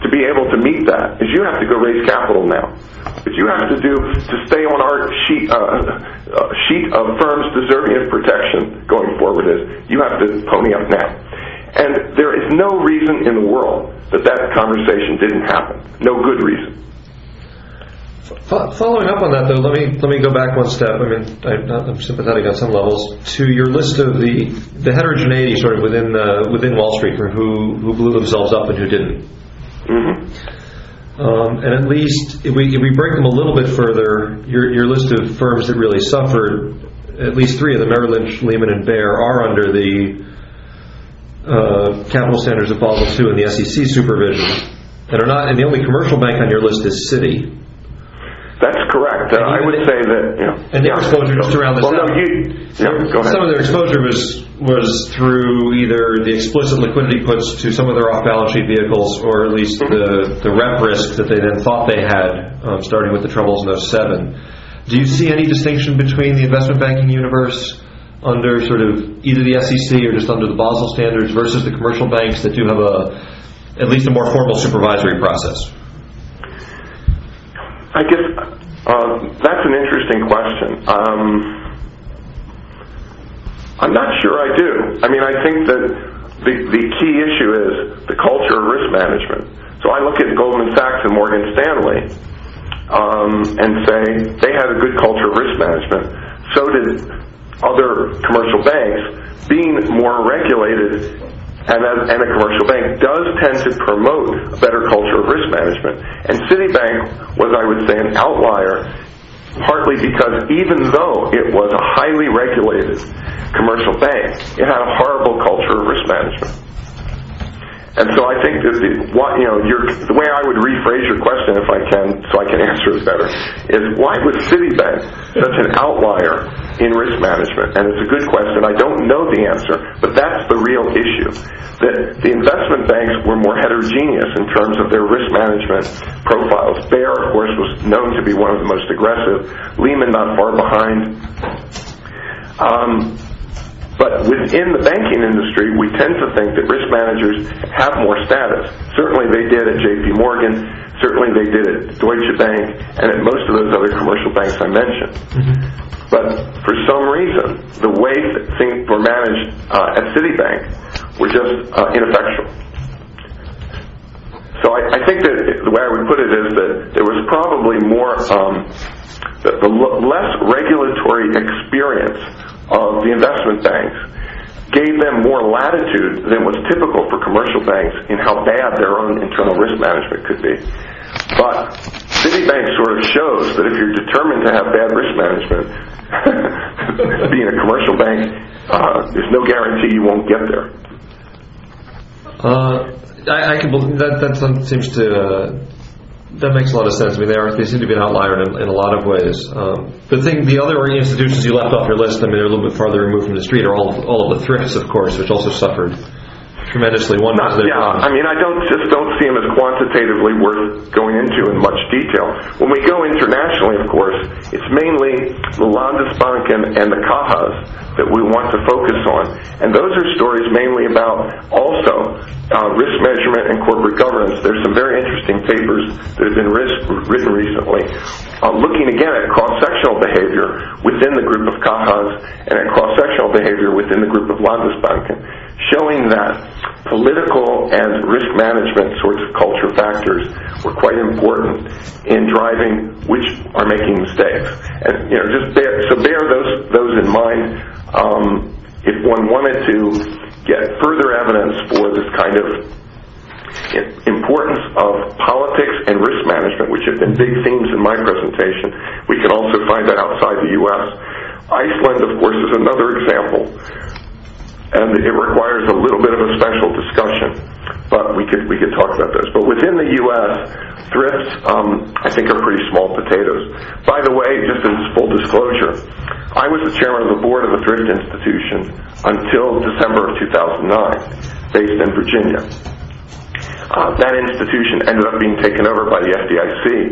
to be able to meet that is you have to go raise capital now. What you have to do to stay on our sheet of firms deserving of protection going forward is you have to pony up now. And there is no reason in the world that conversation didn't happen. No good reason. Following up on that, though, let me go back one step. I mean, I'm sympathetic on some levels to your list of the heterogeneity sort of within Wall Street for who blew themselves up and who didn't. And at least if we break them a little bit further, your list of firms that really suffered, at least three of them, Merrill Lynch, Lehman, and Bear, are under the capital standards of Basel II and the SEC supervision, and are not. And the only commercial bank on your list is Citi. That's correct. I would say that. And their exposure just around this. Well, no, go ahead. Some of their exposure was through either the explicit liquidity puts to some of their off-balance sheet vehicles, or at least the rep risk that they then thought they had, starting with the troubles in 2007. Do you see any distinction between the investment banking universe under sort of either the SEC or just under the Basel standards versus the commercial banks that do have at least a more formal supervisory process? I guess that's an interesting question. I'm not sure I do. I mean, I think that the key issue is the culture of risk management. So I look at Goldman Sachs and Morgan Stanley and say they had a good culture of risk management. So did other commercial banks. Being more regulated and a commercial bank does tend to promote a better culture of risk management. And Citibank was, I would say, an outlier, partly because even though it was a highly regulated commercial bank, it had a horrible culture of risk management. And so I think that the way I would rephrase your question, if I can, so I can answer it better, is why was Citibank such an outlier in risk management? And it's a good question. I don't know the answer, but that's the real issue. That the investment banks were more heterogeneous in terms of their risk management profiles. Bear, of course, was known to be one of the most aggressive. Lehman not far behind. But within the banking industry, we tend to think that risk managers have more status. Certainly they did at J.P. Morgan. Certainly they did at Deutsche Bank and at most of those other commercial banks I mentioned. But for some reason, the way that things were managed at Citibank were just ineffectual. So I think that the way I would put it is that there was probably more, the less regulatory experience of the investment banks gave them more latitude than was typical for commercial banks in how bad their own internal risk management could be. But Citibank sort of shows that if you're determined to have bad risk management, being a commercial bank, there's no guarantee you won't get there. I can believe that seems to that makes a lot of sense. I mean, they seem to be an outlier in a lot of ways. The other institutions you left off your list, I mean, they're a little bit farther removed from the street, are all of the thrifts, of course, which also suffered tremendously. I mean, I don't see them as quantitatively worth going into in much detail. When we go internationally, of course, it's mainly the Landesbanken and the Cajas that we want to focus on, and those are stories mainly about also risk measurement and corporate governance. There's some very interesting papers that have been written recently, looking again at cross-sectional behavior within the group of Cajas and at cross-sectional behavior within the group of Landesbanken, showing that political and risk management sorts of culture factors were quite important in driving which are making mistakes. And bear those in mind. If one wanted to get further evidence for this kind of importance of politics and risk management, which have been big themes in my presentation, we can also find that outside the U.S. Iceland, of course, is another example. And it requires a little bit of a special discussion, but we could talk about those. But within the U.S., thrifts, I think, are pretty small potatoes. By the way, just in full disclosure, I was the chairman of the board of a thrift institution until December of 2009, based in Virginia. That institution ended up being taken over by the FDIC,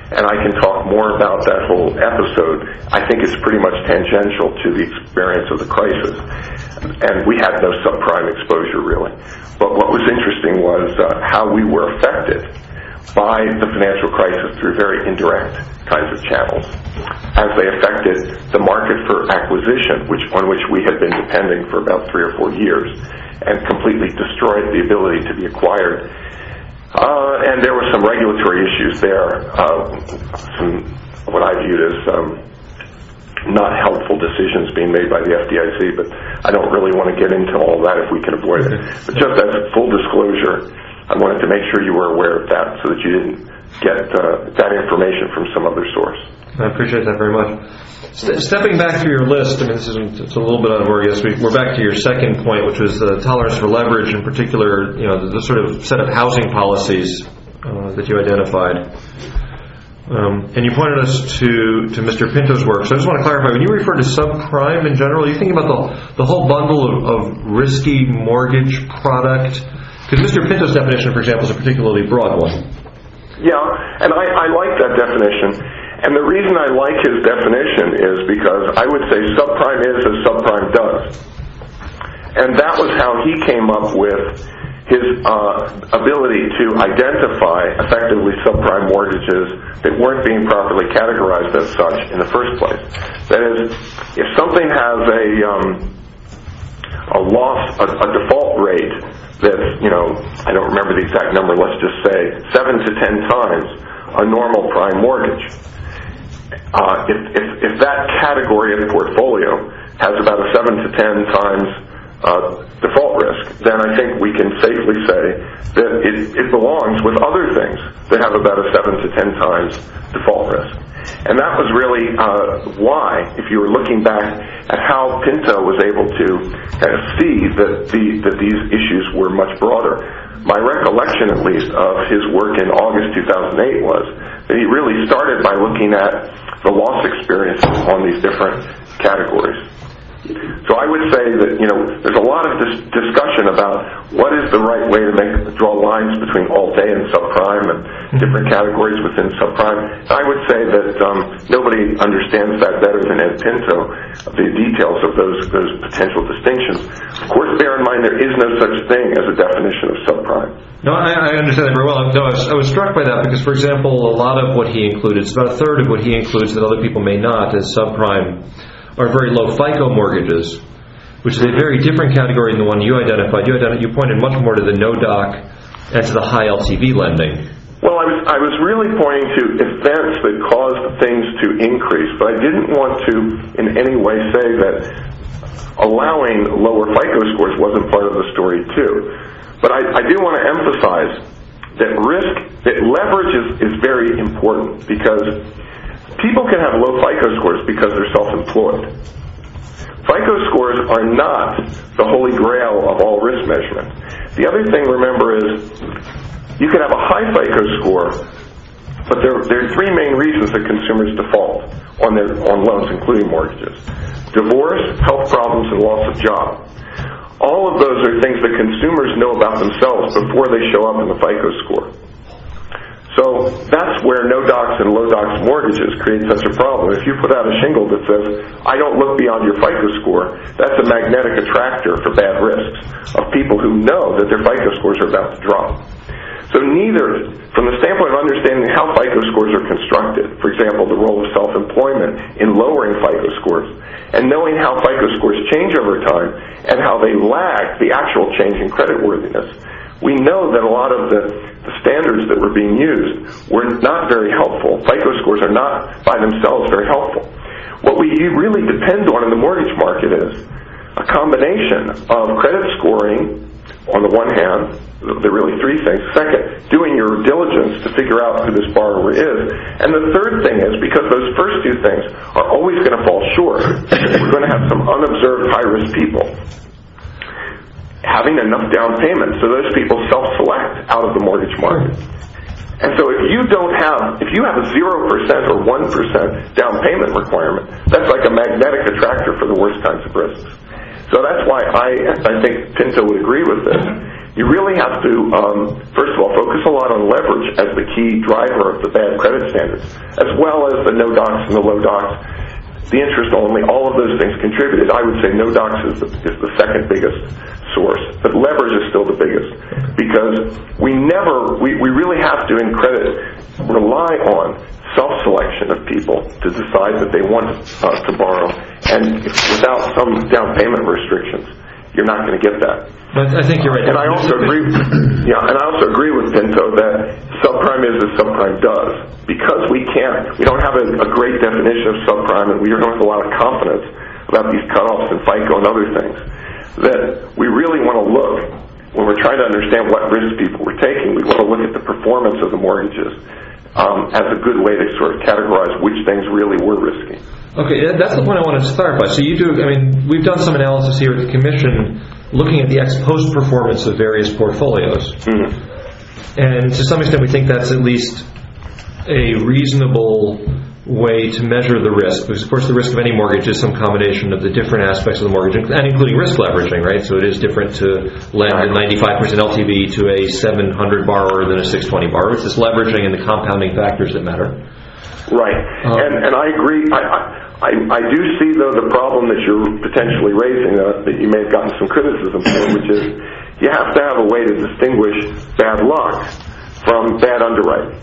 and I can talk more about that whole episode. I think it's pretty much tangential to the experience of the crisis, and we had no subprime exposure really. But what was interesting was how we were affected by the financial crisis through very indirect kinds of channels, as they affected the market for acquisition, on which we had been depending for about 3 or 4 years, and completely destroyed the ability to be acquired. And there were some regulatory issues there, some what I viewed as not helpful decisions being made by the FDIC, but I don't really want to get into all that if we can avoid it. But just as full disclosure, I wanted to make sure you were aware of that so that you didn't get that information from some other source. I appreciate that very much. Stepping back through your list, I mean, it's a little bit out of order. Yes, we're back to your second point, which was the tolerance for leverage, in particular, the sort of set of housing policies that you identified. And you pointed us to Mr. Pinto's work. So I just want to clarify, when you refer to subprime in general, are you thinking about the whole bundle of risky mortgage product? Because Mr. Pinto's definition, for example, is a particularly broad one. Yeah, and I like that definition. And the reason I like his definition is because I would say subprime is as subprime does. And that was how he came up with his ability to identify effectively subprime mortgages that weren't being properly categorized as such in the first place. That is, if something has a default rate that's, I don't remember the exact number, let's just say 7 to 10 times a normal prime mortgage. If that category of the portfolio has about a 7 to 10 times default risk, then I think we can safely say that it belongs with other things that have about a 7 to 10 times default risk. And that was really why, if you were looking back at how Pinto was able to kind of see that these issues were much broader, my recollection at least of his work in August 2008 was that he really started by looking at the loss experiences on these different categories. So I would say that, there's a lot of discussion about what is the right way to draw lines between Alt-A and subprime and different categories within subprime. I would say that nobody understands that better than Ed Pinto, the details of those potential distinctions. Of course, bear in mind there is no such thing as a definition of subprime. No, I understand that very well. No, I was struck by that because, for example, a lot of what he included, it's about a third of what he includes that other people may not as subprime, are very low FICO mortgages, which is a very different category than the one you identified. You pointed much more to the no-doc and to the high LTV lending. Well, I was really pointing to events that caused things to increase, but I didn't want to in any way say that allowing lower FICO scores wasn't part of the story too. But I do want to emphasize that leverage is very important because people can have low FICO scores because they're self-employed. FICO scores are not the holy grail of all risk measurement. The other thing, remember, is you can have a high FICO score, but there are three main reasons that consumers default on loans, including mortgages: divorce, health problems, and loss of job. All of those are things that consumers know about themselves before they show up in the FICO score. So that's where no-docs and low-docs mortgages create such a problem. If you put out a shingle that says, I don't look beyond your FICO score, that's a magnetic attractor for bad risks of people who know that their FICO scores are about to drop. So neither, from the standpoint of understanding how FICO scores are constructed, for example, the role of self-employment in lowering FICO scores, and knowing how FICO scores change over time and how they lag the actual change in creditworthiness, we know that a lot of the standards that were being used were not very helpful. FICO scores are not by themselves very helpful. What we really depend on in the mortgage market is a combination of credit scoring on the one hand. There are really three things. Second, doing your diligence to figure out who this borrower is. And the third thing is, because those first two things are always going to fall short, we're going to have some unobserved high-risk people having enough down payment so those people self-select out of the mortgage market. And so if you have a 0% or 1% down payment requirement, that's like a magnetic attractor for the worst kinds of risks. So that's why I think Pinto would agree with this. you really have to, first of all, focus a lot on leverage as the key driver of the bad credit standards, as well as the no docs and the low docs, the interest only, all of those things contributed. I would say no docs is the second biggest source, but leverage is still the biggest, because we really have to, in credit, rely on self-selection of people to decide that they want to borrow, and without some down payment restrictions, you're not going to get that. I think you're right. And I also agree. And I also agree with Pinto that subprime is as subprime does, because we don't have a great definition of subprime, and we don't have a lot of confidence about these cutoffs and FICO and other things. That we really want to look when we're trying to understand what risk people were taking. We want to look at the performance of the mortgages as a good way to sort of categorize which things really were risky. Okay, that's the point I wanted to start by. So you do, we've done some analysis here at the Commission looking at the ex-post performance of various portfolios. Mm-hmm. And to some extent we think that's at least a reasonable way to measure the risk, because of course the risk of any mortgage is some combination of the different aspects of the mortgage, and including risk leveraging, right? So it is different to lend at 95% LTV to a 700 borrower than a 620 borrower. It's this leveraging and the compounding factors that matter. Right, and I agree. I do see, though, the problem that you're potentially raising, that you may have gotten some criticism for, which is you have to have a way to distinguish bad luck from bad underwriting.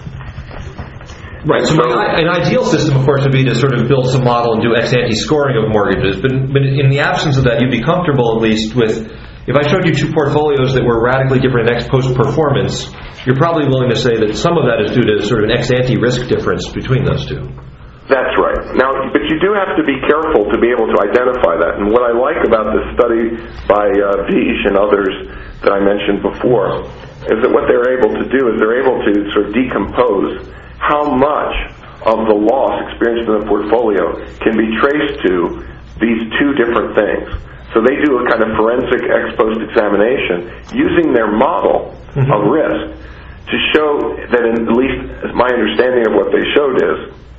Right, so an ideal system, of course, would be to sort of build some model and do ex-ante scoring of mortgages, but in the absence of that, you'd be comfortable at least with, if I showed you two portfolios that were radically different in ex-post performance, you're probably willing to say that some of that is due to sort of an ex-ante risk difference between those two. That's right. Now, but you do have to be careful to be able to identify that. And what I like about this study by Vish and others that I mentioned before is that what they're able to do is they're able to sort of decompose how much of the loss experienced in the portfolio can be traced to these two different things. So they do a kind of forensic ex-post examination using their model of risk to show that, at least my understanding of what they showed is,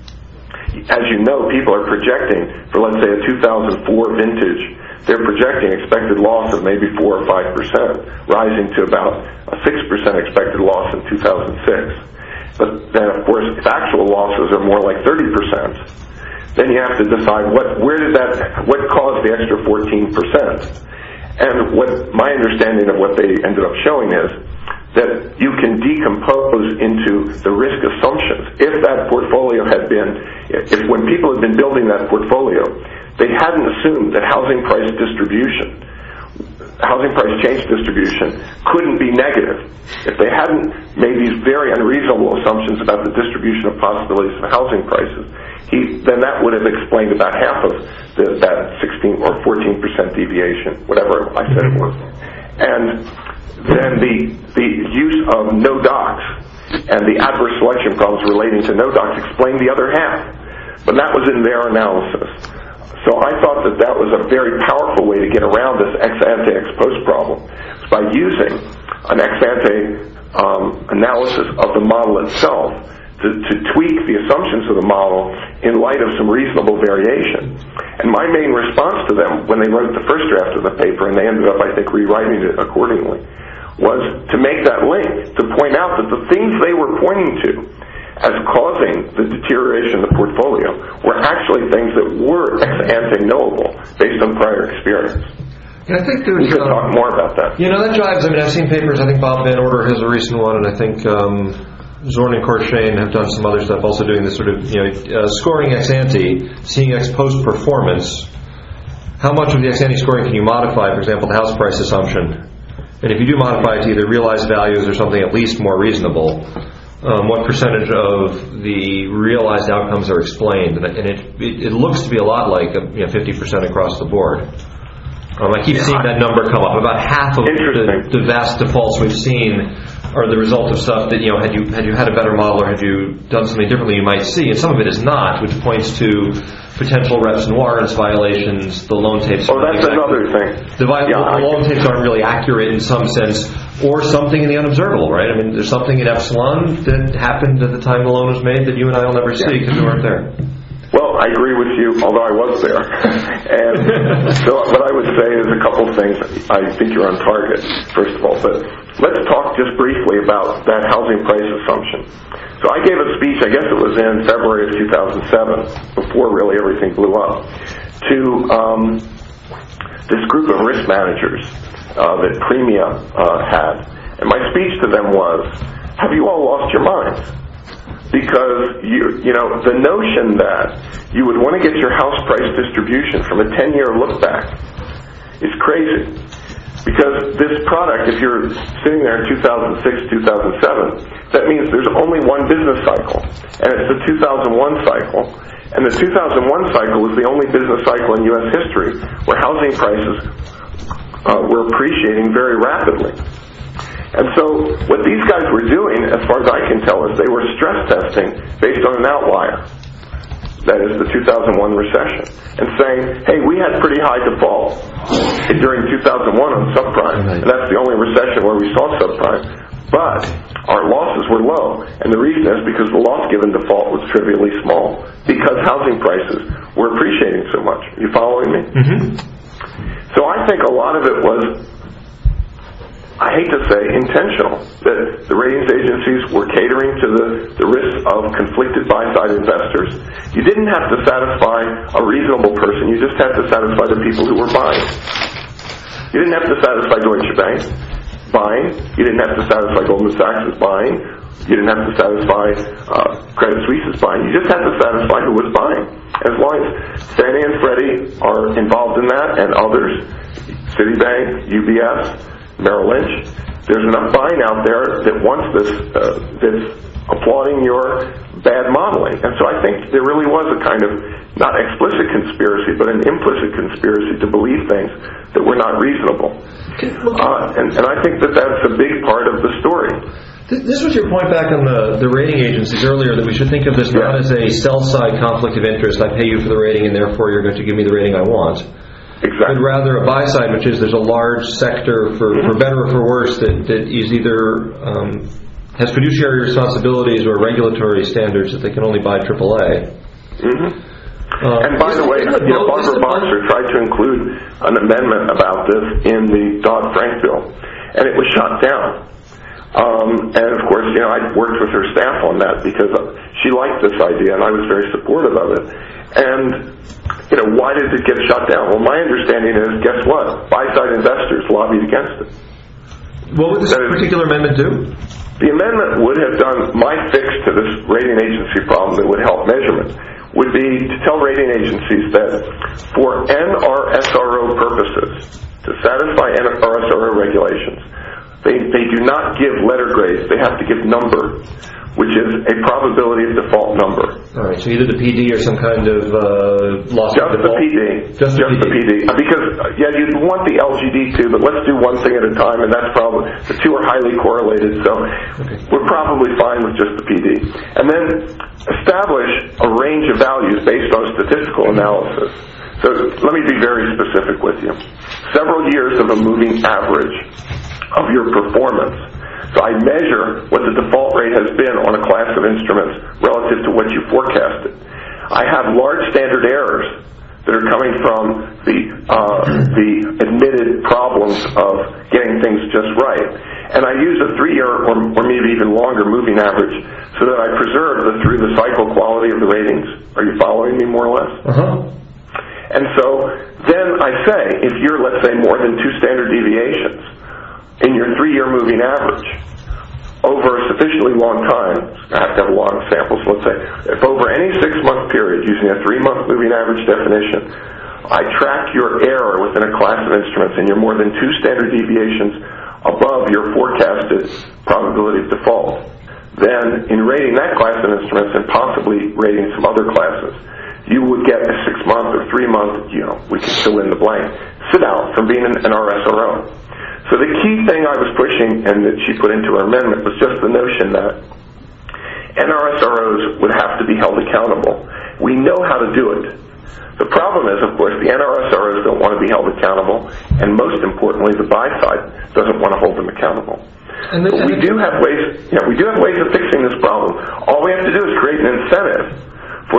as you know, people are projecting for, let's say, a 2004 vintage, they're projecting expected loss of maybe 4 or 5%, rising to about a 6% expected loss in 2006. But then, of course, if actual losses are more like 30%, then you have to decide what caused the extra 14%. And what my understanding of what they ended up showing is that you can decompose into the risk assumptions. If that portfolio had been, if when people had been building that portfolio, they hadn't assumed that housing price change distribution couldn't be negative. If they hadn't made these very unreasonable assumptions about the distribution of possibilities of housing prices, then that would have explained about half of that 16 or 14% deviation, whatever I said it was. And then the use of no docs and the adverse selection problems relating to no docs explained the other half. But that was in their analysis. So I thought that was a very powerful way to get around this ex-ante ex-post problem, by using an ex-ante analysis of the model itself to tweak the assumptions of the model in light of some reasonable variation. And my main response to them when they wrote the first draft of the paper, and they ended up, I think, rewriting it accordingly, was to make that link, to point out that the things they were pointing to as causing the deterioration of the portfolio were actually things that were ex-ante knowable based on prior experience. And I think we could talk more about that. That drives, I've seen papers, I think Bob Van Order has a recent one, and I think Zorn and Korshane have done some other stuff also doing this sort of, scoring ex-ante, seeing ex-post performance. How much of the ex-ante scoring can you modify, for example, the house price assumption? And if you do modify it to either realized values or something at least more reasonable, what percentage of the realized outcomes are explained? And it looks to be a lot like 50% across the board. I keep seeing that number come up. About half of the vast defaults we've seen are the result of stuff that, had you had a better model or had you done something differently, you might see. And some of it is not, which points to potential reps and warrants violations, the loan tapes. Oh, that's another thing. The loan tapes aren't really accurate in some sense, or something in the unobservable, right? There's something in Epsilon that happened at the time the loan was made that you and I will never see because we weren't there. Well, I agree with you, although I was there. And so what I would say is a couple things. I think you're on target, first of all. But let's talk just briefly about that housing price assumption. So I gave a speech, I guess it was in February of 2007, before really everything blew up, to this group of risk managers that Premia had. And my speech to them was, have you all lost your minds? Because, you know, the notion that you would want to get your house price distribution from a 10-year look back is crazy. Because this product, if you're sitting there in 2006, 2007, that means there's only one business cycle. And it's the 2001 cycle. And the 2001 cycle was the only business cycle in U.S. history where housing prices were appreciating very rapidly. And so what these guys were doing, as far as I can tell, is they were stress testing based on an outlier. That is the 2001 recession. And saying, hey, we had pretty high default during 2001 on subprime. And that's the only recession where we saw subprime. But our losses were low. And the reason is because the loss given default was trivially small. Because housing prices were appreciating so much. Are you following me? Mm-hmm. So I think a lot of it was, I hate to say, intentional, that the ratings agencies were catering to the risks of conflicted buy-side investors. You didn't have to satisfy a reasonable person, you just had to satisfy the people who were buying. You didn't have to satisfy Deutsche Bank buying, you didn't have to satisfy Goldman Sachs buying, you didn't have to satisfy Credit Suisse's buying, you just had to satisfy who was buying. As long as Fannie and Freddie are involved in that, and others, Citibank, UBS, Merrill Lynch, there's enough buying out there that wants this, that's applauding your bad modeling. And so I think there really was a kind of, not explicit conspiracy, but an implicit conspiracy to believe things that were not reasonable. And I think that that's a big part of the story. This was your point back on the rating agencies earlier, that we should think of this not as a sell-side conflict of interest. I pay you for the rating, and therefore you're going to give me the rating I want. Exactly. But rather a buy side, which is there's a large sector, for better or for worse, that is either has fiduciary responsibilities or regulatory standards that they can only buy AAA. Mm-hmm. And by the way, Barbara Boxer tried to include an amendment about this in the Dodd-Frank bill, and it was shot down. And of course, you know, I worked with her staff on that because she liked this idea, and I was very supportive of it. And you know, why did it get shut down? Well, my understanding is, guess what? Buy-side investors lobbied against it. What would this particular amendment do? The amendment would have done, my fix to this rating agency problem that would help measurement, would be to tell rating agencies that for NRSRO purposes, to satisfy NRSRO regulations, they do not give letter grades, they have to give number, which is a probability of default number. All right, so either the PD or some kind of loss of default? Just the PD. Because, you'd want the LGD too, but let's do one thing at a time, and that's probably, the two are highly correlated, so we're probably fine with just the PD. And then establish a range of values based on statistical analysis. So let me be very specific with you. Several years of a moving average of your performance. So I measure what the default rate has been on a class of instruments relative to what you forecasted. I have large standard errors that are coming from the admitted problems of getting things just right. And I use a 3-year or maybe even longer moving average so that I preserve the through the cycle quality of the ratings. Are you following me more or less? Uh-huh. And so then I say, if you're, let's say, more than 2 standard deviations in your 3-year moving average over a sufficiently long time, I have to have a long sample, so let's say if over any 6-month period using a 3-month moving average definition, I track your error within a class of instruments and you're more than 2 standard deviations above your forecasted probability of default, then in rating that class of instruments and possibly rating some other classes, you would get a 6-month or 3-month, we can fill in the blank, sit out from being an RSRO. So the key thing I was pushing and that she put into her amendment was just the notion that NRSROs would have to be held accountable. We know how to do it. The problem is, of course, the NRSROs don't want to be held accountable, and most importantly, the buy side doesn't want to hold them accountable. But we do have ways of fixing this problem. All we have to do is create an incentive for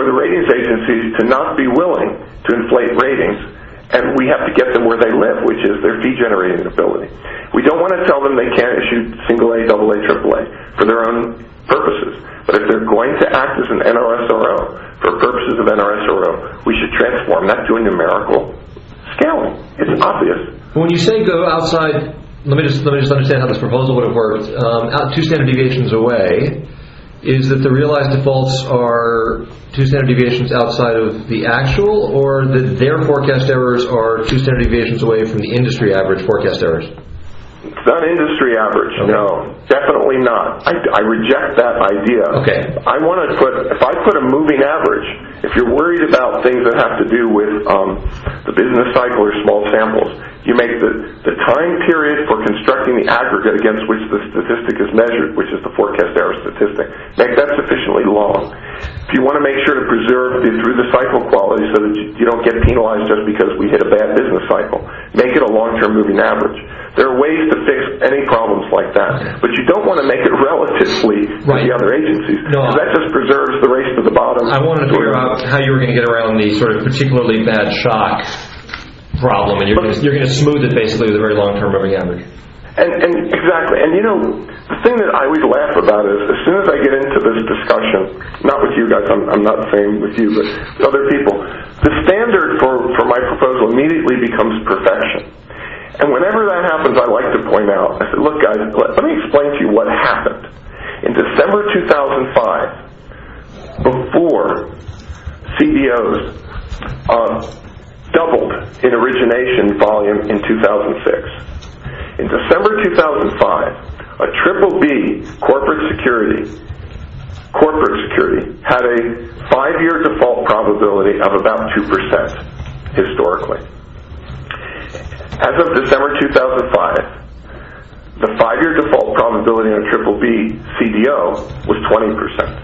for the ratings agencies to not be willing to inflate ratings, and we have to get them where they live, which is their fee-generating ability. We don't want to tell them they can't issue single A, double A, triple A for their own purposes. But if they're going to act as an NRSRO for purposes of NRSRO, we should transform that to a numerical scaling. It's obvious. When you say go outside, let me just understand how this proposal would have worked. Out 2 standard deviations away, is that the realized defaults are 2 standard deviations outside of the actual, or that their forecast errors are 2 standard deviations away from the industry average forecast errors? It's not industry average. Okay. No, definitely not. I reject that idea. Okay. I want to if I put a moving average, if you're worried about things that have to do with the business cycle or small samples, you make the time period for constructing the aggregate against which the statistic is measured, which is the forecast error statistic, make that sufficiently long. If you want to make sure to preserve the through the cycle quality so that you don't get penalized just because we hit a bad business cycle, make it a long-term moving average. There are ways to fix any problems like that, but you don't want to make it relatively to the other agencies. No, that just preserves the race to the bottom. I wanted to figure out how you were going to get around the sort of particularly bad shock problem, and you're going to smooth it basically with a very long-term moving average. And exactly. And the thing that I always laugh about is as soon as I get into this discussion, not with you guys, I'm not saying with you, but with other people, the standard for my proposal immediately becomes perfection. And whenever that happens, I like to point out, I said, look guys, let me explain to you what happened. In December 2005, before CDOs doubled in origination volume in 2006. In December 2005, a triple B corporate security had a 5-year default probability of about 2% historically. As of December 2005, the 5-year default probability on a triple B CDO was 20%.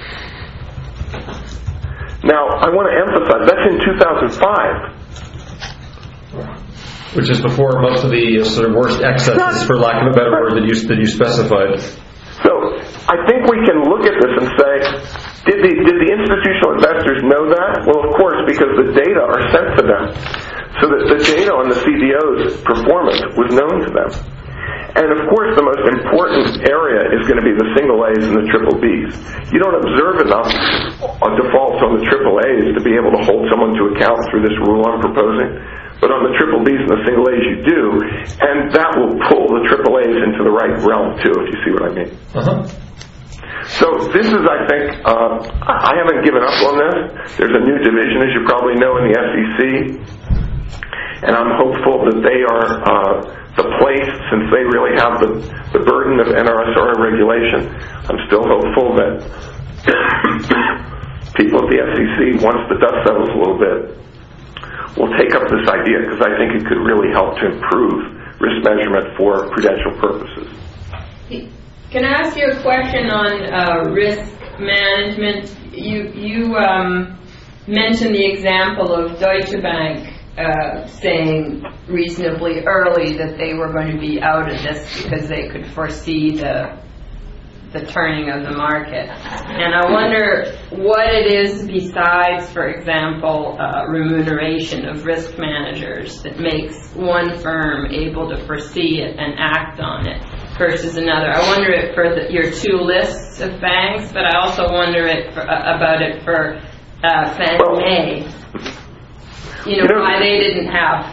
Now, I want to emphasize, that's in 2005. Which is before most of the sort of worst excesses, for lack of a better word, that you specified. So, I think we can look at this and say, did the institutional investors know that? Well, of course, because the data are sent to them. So that the data on the CDO's performance was known to them. And of course, the most important area is going to be the single A's and the triple B's. You don't observe enough defaults on the triple A's to be able to hold someone to account through this rule I'm proposing. But on the triple B's and the single A's you do, and that will pull the triple A's into the right realm too, if you see what I mean. Uh-huh. So this is, I think, I haven't given up on this. There's a new division, as you probably know, in the SEC. And I'm hopeful that they are the place, since they really have the burden of NRSRO regulation. I'm still hopeful that people at the SEC, once the dust settles a little bit, will take up this idea, because I think it could really help to improve risk measurement for prudential purposes. Can I ask you a question on risk management? You mentioned the example of Deutsche Bank saying reasonably early that they were going to be out of this because they could foresee the turning of the market. And I wonder what it is besides, for example, remuneration of risk managers that makes one firm able to foresee it and act on it versus another. I wonder it for your 2 lists of banks, but I also wonder about it for Fannie Mae. Why they didn't have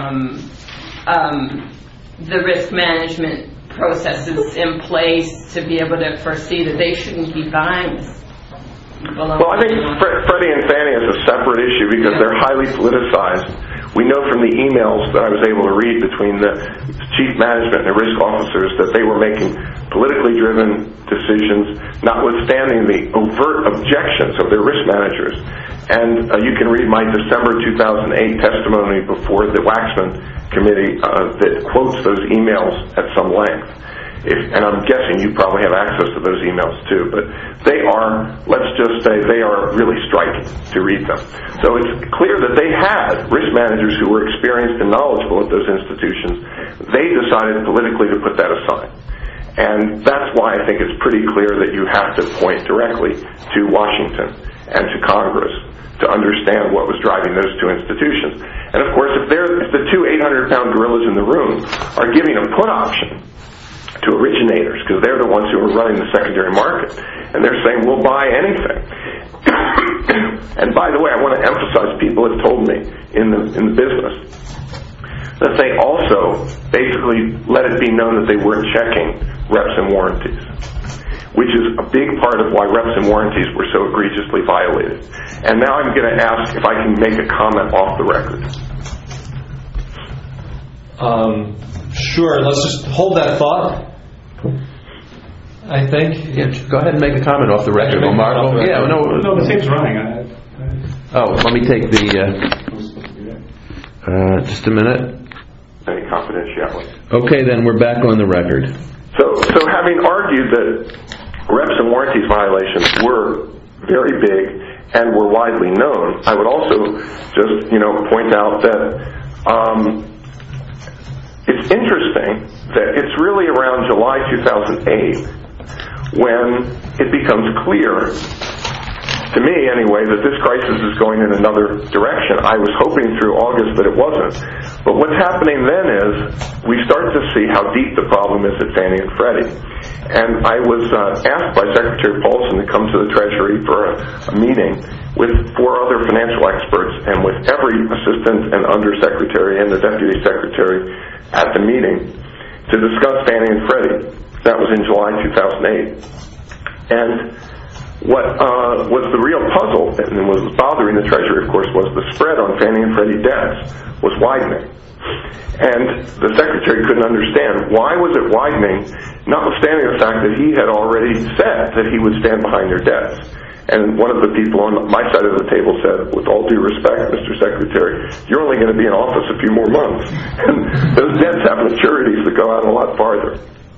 the risk management processes in place to be able to foresee that they shouldn't be buying this. Well, I think Freddie and Fannie is a separate issue because they're highly politicized. We know from the emails that I was able to read between the chief management and the risk officers that they were making politically driven decisions, notwithstanding the overt objections of their risk managers. And you can read my December 2008 testimony before the Waxman Committee that quotes those emails at some length. And I'm guessing you probably have access to those emails too, but they are, let's just say, they are really striking to read them. So it's clear that they had risk managers who were experienced and knowledgeable at those institutions. They decided politically to put that aside. And that's why I think it's pretty clear that you have to point directly to Washington and to Congress to understand what was driving those two institutions. And of course, if the two 800-pound gorillas in the room are giving a put option to originators, because they're the ones who are running the secondary market, and they're saying, we'll buy anything. And by the way, I want to emphasize, people have told me in the business that they also basically let it be known that they weren't checking reps and warranties, which is a big part of why reps and warranties were so egregiously violated. And now I'm going to ask if I can make a comment off the record. Sure, let's just hold that thought. I think. Yeah, go ahead and make a comment off the record, Omar. Yeah, No, the tape's running. Oh, let me take the. Just a minute. Any confidentiality? Okay, then we're back on the record. So having argued that reps and warranties violations were very big and were widely known, I would also just point out that it's interesting that it's really around July 2008 when it becomes clear, to me anyway, that this crisis is going in another direction. I was hoping through August that it wasn't. But what's happening then is we start to see how deep the problem is at Fannie and Freddie. And I was asked by Secretary Paulson to come to the Treasury for a meeting with 4 other financial experts and with every assistant and undersecretary and the deputy secretary at the meeting to discuss Fannie and Freddie. That was in July 2008. And what was the real puzzle, and what was bothering the Treasury, of course, was the spread on Fannie and Freddie debts was widening. And the Secretary couldn't understand why was it widening, notwithstanding the fact that he had already said that he would stand behind their debts. And one of the people on my side of the table said, with all due respect, Mr. Secretary, you're only going to be in office a few more months. And those debts have maturities that go out a lot farther.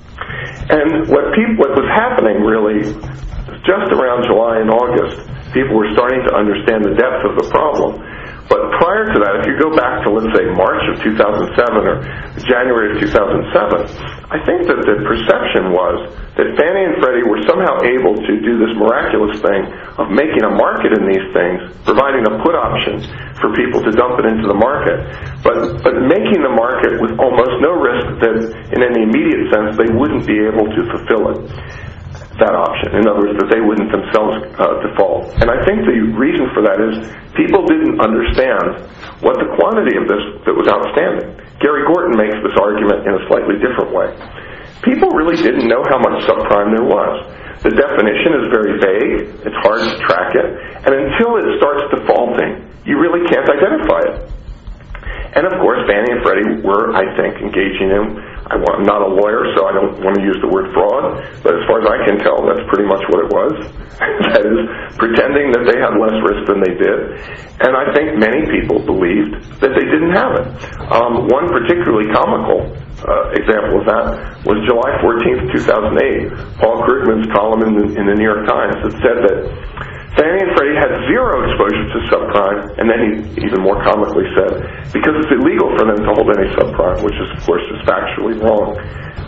And what was happening really, just around July and August, people were starting to understand the depth of the problem. But prior to that, if you go back to, let's say, March of 2007 or January of 2007, I think that the perception was that Fannie and Freddie were somehow able to do this miraculous thing of making a market in these things, providing a put option for people to dump it into the market, but making the market with almost no risk that in any immediate sense they wouldn't be able to fulfill it. That option. In other words, that they wouldn't themselves default. And I think the reason for that is people didn't understand what the quantity of this that was outstanding. Gary Gorton makes this argument in a slightly different way. People really didn't know how much subprime there was. The definition is very vague. It's hard to track it. And until it starts defaulting, you really can't identify it. And of course, Fannie and Freddie were, I think, engaging in, I'm not a lawyer, so I don't want to use the word fraud, but as far as I can tell, that's pretty much what it was. That is, pretending that they had less risk than they did. And I think many people believed that they didn't have it. One particularly comical example of that was July 14th, 2008. Paul Krugman's column in the New York Times that said that Fannie and Freddie had zero exposure to subprime, and then he even more comically said, because it's illegal for them to hold any subprime, which is, of course, is factually wrong.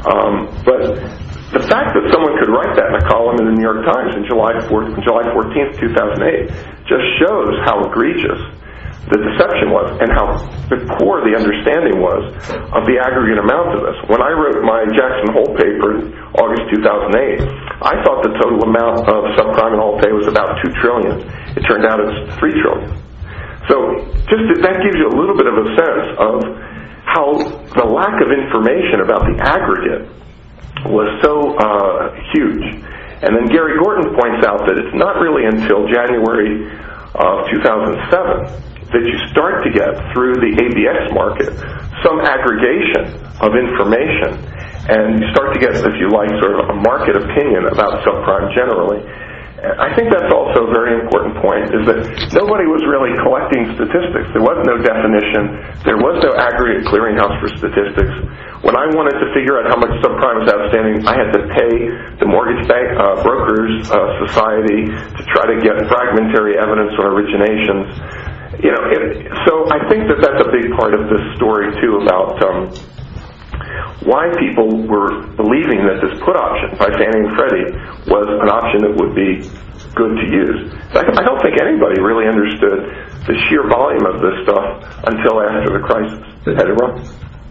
But the fact that someone could write that in a column in the New York Times on July 14th, 2008, just shows how egregious the deception was and how the core the understanding was of the aggregate amount of this. When I wrote my Jackson Hole paper in August 2008, I thought the total amount of subprime and Alt-A was about $2 trillion. It turned out it's $3 trillion. So that gives you a little bit of a sense of how the lack of information about the aggregate was so huge. And then Gary Gorton points out that it's not really until January of 2007 that you start to get through the ABS market some aggregation of information, and you start to get, if you like, sort of a market opinion about subprime generally. I think that's also a very important point, is that nobody was really collecting statistics. There was no definition. There was no aggregate clearinghouse for statistics. When I wanted to figure out how much subprime was outstanding, I had to pay the Mortgage Bank Brokers Society to try to get fragmentary evidence on originations. So I think that that's a big part of this story too, about why people were believing that this put option by Fannie and Freddie was an option that would be good to use. I don't think anybody really understood the sheer volume of this stuff until after the crisis had erupted.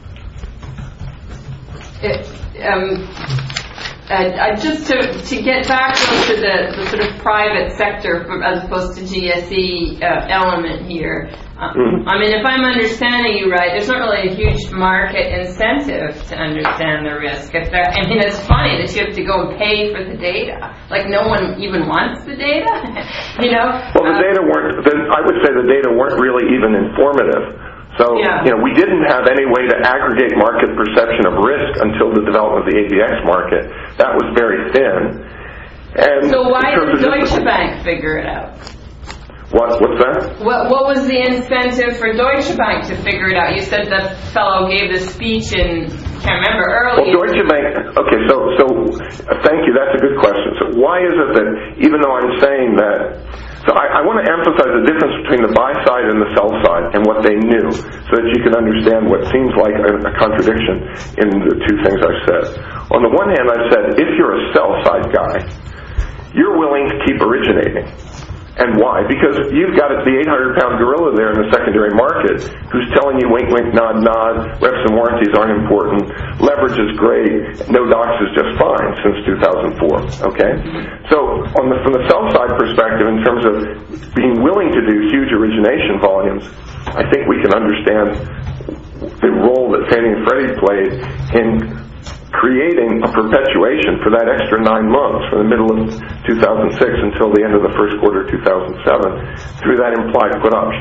Just to get back to the sort of private sector as opposed to GSE element here. I mean, if I'm understanding you right, there's not really a huge market incentive to understand the risk. I mean, it's funny that you have to go and pay for the data. Like, no one even wants the data, you know? Well, the data weren't, I would say the data weren't really even informative. So, we didn't have any way to aggregate market perception of risk until the development of the ABX market. That was very thin. And so why did Deutsche Bank figure it out? What's that? What was the incentive for Deutsche Bank to figure it out? You said the fellow gave the speech in, can't remember, earlier. Well, Deutsche Bank, okay, so thank you, that's a good question. So why is it that, even though I'm saying that, so I want to emphasize the difference between the buy side and the sell side and what they knew, so that you can understand what seems like a contradiction in the two things I've said. On the one hand, I've said, if you're a sell side guy, you're willing to keep originating. And why? Because you've got the 800-pound gorilla there in the secondary market who's telling you wink, wink, nod, nod, reps and warranties aren't important, leverage is great, no docs is just fine since 2004, okay? So from the sell side perspective, in terms of being willing to do huge origination volumes, I think we can understand the role that Fannie and Freddie played in creating a perpetuation for that extra 9 months from the middle of 2006 until the end of the first quarter of 2007 through that implied put option.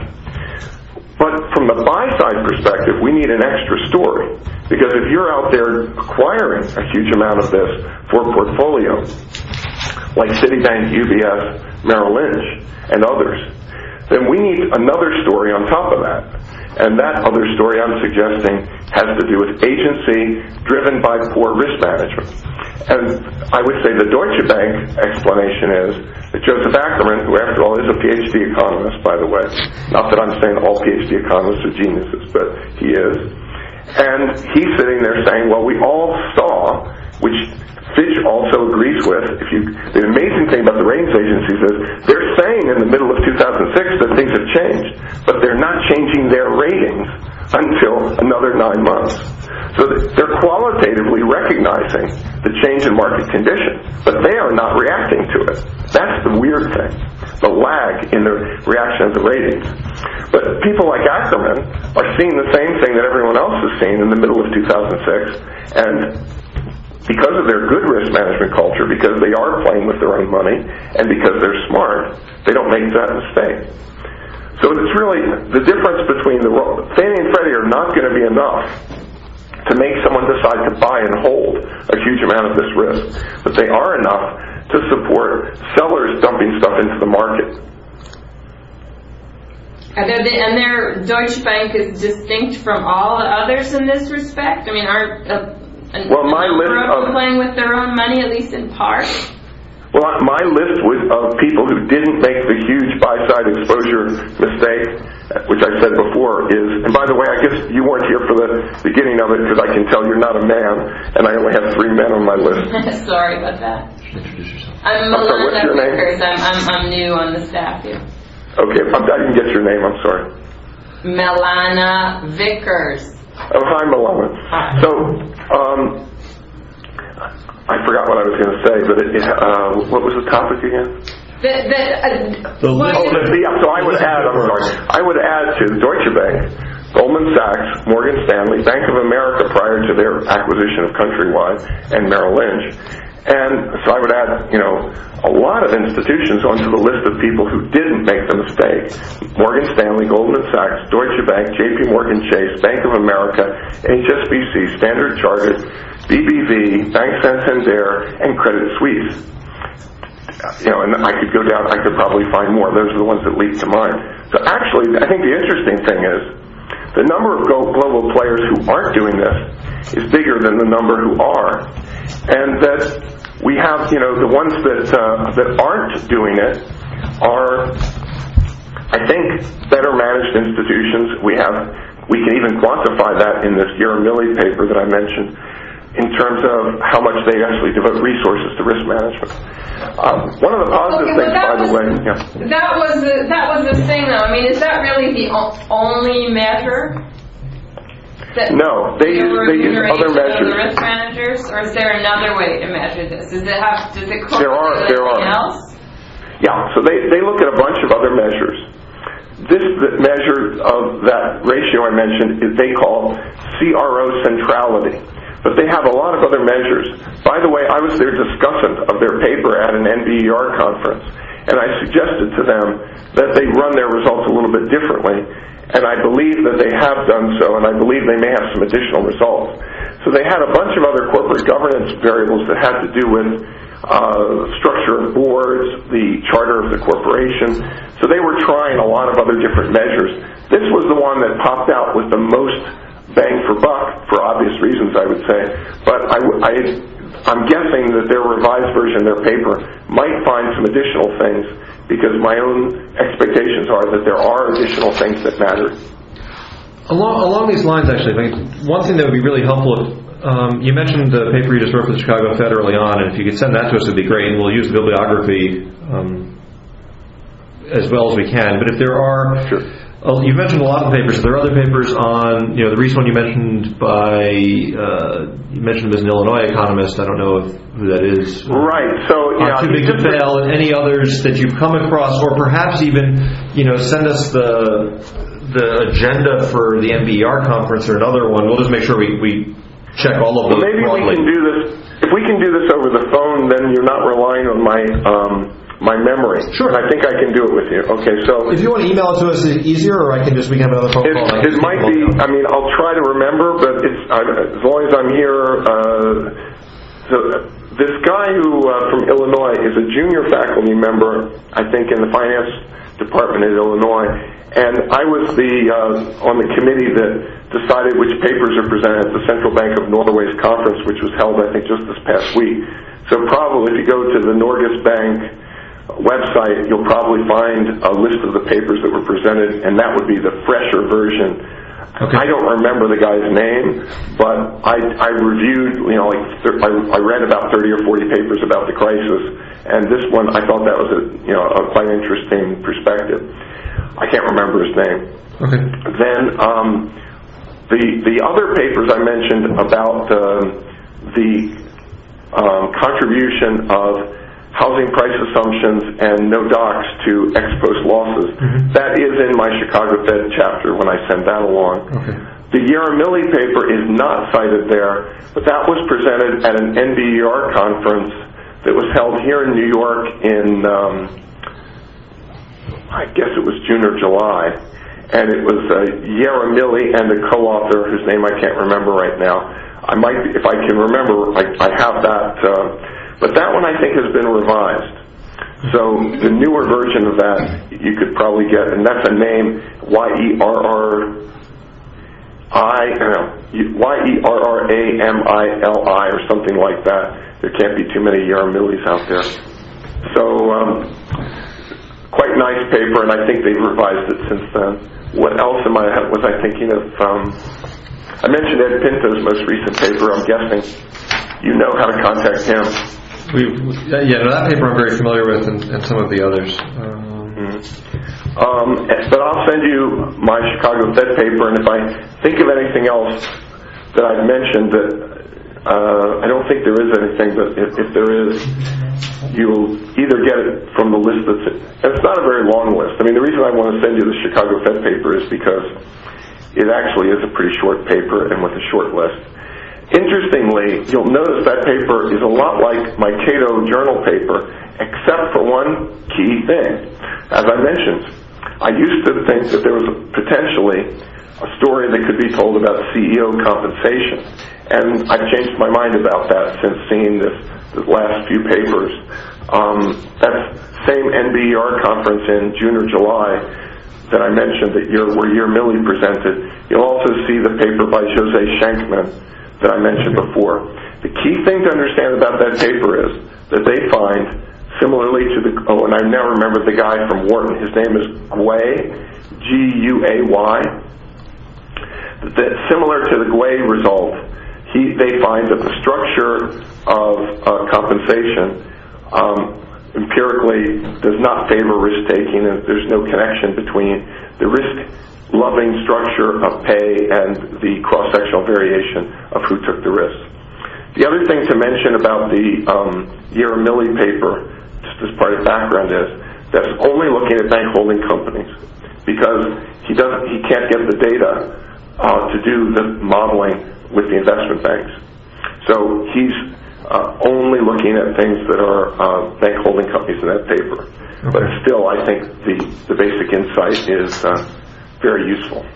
But from the buy side perspective, we need an extra story, because if you're out there acquiring a huge amount of this for portfolio, like Citibank, UBS, Merrill Lynch, and others, then we need another story on top of that. And that other story I'm suggesting has to do with agency driven by poor risk management. And I would say the Deutsche Bank explanation is that Joseph Ackerman, who after all is a PhD economist, by the way, not that I'm saying all PhD economists are geniuses, but he is, and he's sitting there saying, well, we all saw, which Fitch also agrees with. The amazing thing about the ratings agencies is they're saying in the middle of 2006 that things have changed, but they're not changing their ratings until another 9 months. So they're qualitatively recognizing the change in market conditions, but they are not reacting to it. That's the weird thing, the lag in the reaction of the ratings. But people like Ackerman are seeing the same thing that everyone else has seen in the middle of 2006, and because of their good risk management culture, because they are playing with their own money, and because they're smart, they don't make that mistake. So it's really the difference between Fannie and Freddie are not going to be enough to make someone decide to buy and hold a huge amount of this risk, but they are enough to support sellers dumping stuff into the market. And their Deutsche Bank is distinct from all the others in this respect? I mean, my list of playing with their own money, at least in part? Well, my list of people who didn't make the huge buy-side exposure mistake, which I said before, is, and by the way, I guess you weren't here for the beginning of it because I can tell you're not a man, and I only have 3 men on my list. Sorry about that. Introduce yourself. I'm Melana Vickers. I'm new on the staff here. Okay, I didn't get your name, I'm sorry. Melana Vickers. Oh, hi, Melana. Hi. So, I forgot what I was going to say, but what was the topic again? So I would add, I would add to Deutsche Bank, Goldman Sachs, Morgan Stanley, Bank of America prior to their acquisition of Countrywide, and Merrill Lynch. And so I would add, a lot of institutions onto the list of people who didn't make the mistake. Morgan Stanley, Goldman Sachs, Deutsche Bank, JP Morgan Chase, Bank of America, HSBC, Standard Chartered, BBV, Bank Santander, and Credit Suisse. And I could go down, I could probably find more. Those are the ones that leap to mind. So actually, I think the interesting thing is the number of global players who aren't doing this is bigger than the number who are. And that we have, the ones that aren't doing it are, I think, better managed institutions. We can even quantify that in this Yaramilli paper that I mentioned. in terms of how much they actually devote resources to risk management. One of the positive things, by the way, that was the thing, though. I mean, is that really the only measure? No, they use other measures. Of the risk managers, or is there another way to measure this? Does it correlate with anything else? Yeah, so they look at a bunch of other measures. This measure of that ratio I mentioned is they call CRO centrality. But they have a lot of other measures. By the way, I was their discussant of their paper at an NBER conference, and I suggested to them that they run their results a little bit differently, and I believe that they have done so, and I believe they may have some additional results. So they had a bunch of other corporate governance variables that had to do with structure of boards, the charter of the corporation. So they were trying a lot of other different measures. This was the one that popped out with the most bang for buck, for obvious reasons, I would say. But I'm guessing that their revised version of their paper might find some additional things, because my own expectations are that there are additional things that matter. Along these lines, actually, one thing that would be really helpful, you mentioned the paper you just wrote for the Chicago Fed early on, and if you could send that to us, it would be great, and we'll use the bibliography as well as we can. But if there are... Sure. You mentioned a lot of papers. There are other papers on, the recent one you mentioned you mentioned as an Illinois economist. I don't know who that is. Right. So, Too Big to Fail, and any others that you've come across, or perhaps even, send us the agenda for the NBER conference or another one. We'll just make sure we check all of them. Well, maybe broadly. We can do this. If we can do this over the phone, then you're not relying on my memory. Sure. And I think I can do it with you. Okay, so... If you want to email it to us, is it easier, or we can have another phone call? It might be, I'll try to remember, but as long as I'm here... this guy who, from Illinois, is a junior faculty member, I think, in the finance department at Illinois, and I was on the committee that decided which papers are presented at the Central Bank of Norway's conference, which was held, I think, just this past week. So probably if you go to the Norges Bank website, you'll probably find a list of the papers that were presented, and that would be the fresher version. Okay. I don't remember the guy's name, but I reviewed, I read about 30 or 40 papers about the crisis, and this one, I thought that was a quite interesting perspective. I can't remember his name. Okay. Then the other papers I mentioned about the contribution of housing price assumptions and no docs to ex post losses. Mm-hmm. That is in my Chicago Fed chapter when I send that along. Okay. The Yaramilli paper is not cited there, but that was presented at an NBER conference that was held here in New York in, I guess it was June or July. And it was Yaramilli and a co-author whose name I can't remember right now. I might, if I can remember, I have that. But that one I think has been revised. So the newer version of that you could probably get, and that's a name, Yerramili or something like that. There can't be too many Yaramillis out there. So quite nice paper, and I think they've revised it since then. What else was I thinking of? I mentioned Ed Pinto's most recent paper. I'm guessing you know how to contact him. That paper I'm very familiar with, and some of the others. But I'll send you my Chicago Fed paper, and if I think of anything else that I've mentioned that I don't think there is anything, but if there is, you'll either get it from the list and it's not a very long list. The reason I want to send you the Chicago Fed paper is because it actually is a pretty short paper and with a short list. Interestingly, you'll notice that paper is a lot like my Cato Journal paper, except for one key thing. As I mentioned, I used to think that there was potentially a story that could be told about CEO compensation, and I've changed my mind about that since seeing the last few papers. That same NBER conference in June or July that I mentioned where Yaramilli presented, you'll also see the paper by Jose Schenkman that I mentioned before. The key thing to understand about that paper is that they find, similarly to and I now remember the guy from Wharton, his name is Guay, Guay, that similar to the Guay result, they find that the structure of compensation empirically does not favor risk-taking, and there's no connection between the risk-loving structure of pay and the cross-sectional variation of who took the risk. The other thing to mention about the Yeramili paper, just as part of background, is that's only looking at bank holding companies, because he can't get the data to do the modeling with the investment banks. So he's only looking at things that are bank holding companies in that paper. Okay. But still, I think the basic insight is very useful.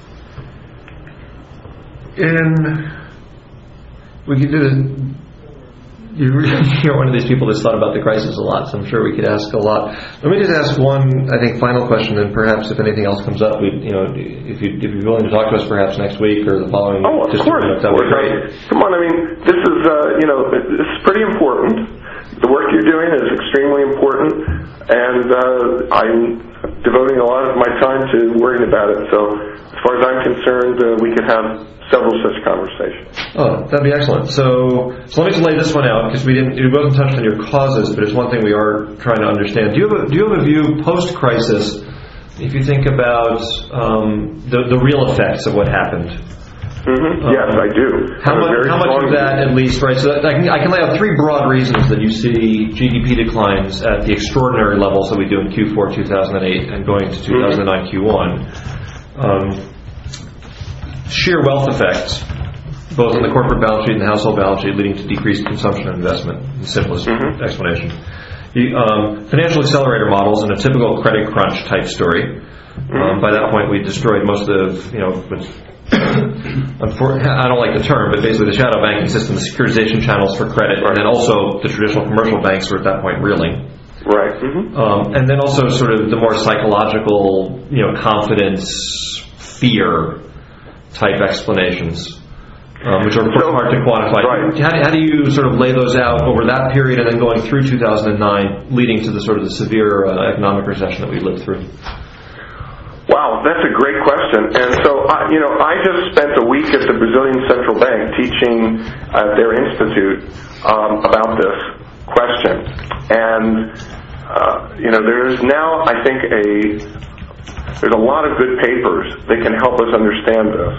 We could do this. You're one of these people that's thought about the crisis a lot, so I'm sure we could ask a lot. Let me just ask one, I think, final question, and perhaps if anything else comes up, if you'd be willing to talk to us perhaps next week or the following. Oh, of course. That would be great. Come on, I mean, this is this is pretty important. The work you're doing is extremely important, and I'm devoting a lot of my time to worrying about it. So, as far as I'm concerned, we could have several such conversations. Oh, that'd be excellent. So let me just lay this one out, because we wasn't touched on your causes, but it's one thing we are trying to understand. Do you have a view post-crisis, if you think about the real effects of what happened? Mm-hmm. Yes, I do. How much of that, at least, right? So I can lay out three broad reasons that you see GDP declines at the extraordinary levels that we do in Q4 2008 and going to 2009 Q1. Sheer wealth effects, both on the corporate balance sheet and the household balance sheet, leading to decreased consumption and investment. The simplest explanation. Financial accelerator models in a typical credit crunch type story. By that point, we destroyed most of, I don't like the term, but basically the shadow banking system, the securitization channels for credit, and then also the traditional commercial banks were at that point reeling. Right. And then also sort of the more psychological, confidence, fear type explanations, which are hard to quantify. Right. How do you sort of lay those out over that period and then going through 2009, leading to the sort of the severe economic recession that we lived through? Wow, that's a great question. And so, I just spent a week at the Brazilian Central Bank teaching at their institute about this question. And, there's now, I think, there's a lot of good papers that can help us understand this.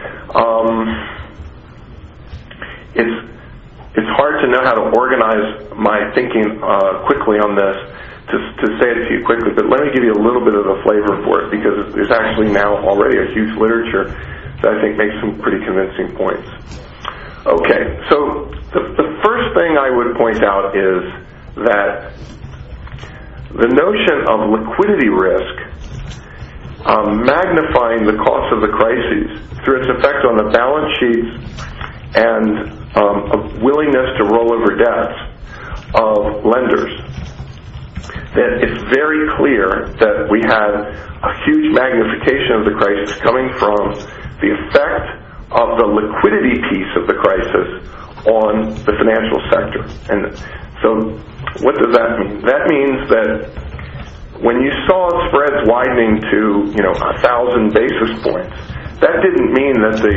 It's hard to know how to organize my thinking quickly on this, to say it to you quickly, but let me give you a little bit of the flavor for it, because there's actually now already a huge literature that I think makes some pretty convincing points. Okay, so the first thing I would point out is that the notion of liquidity risk magnifying the cost of the crises through its effect on the balance sheets and a willingness to roll over debts of lenders. That it's very clear that we had a huge magnification of the crisis coming from the effect of the liquidity piece of the crisis on the financial sector. And so what does that mean? That means that when you saw spreads widening to 1,000 basis points, that didn't mean that the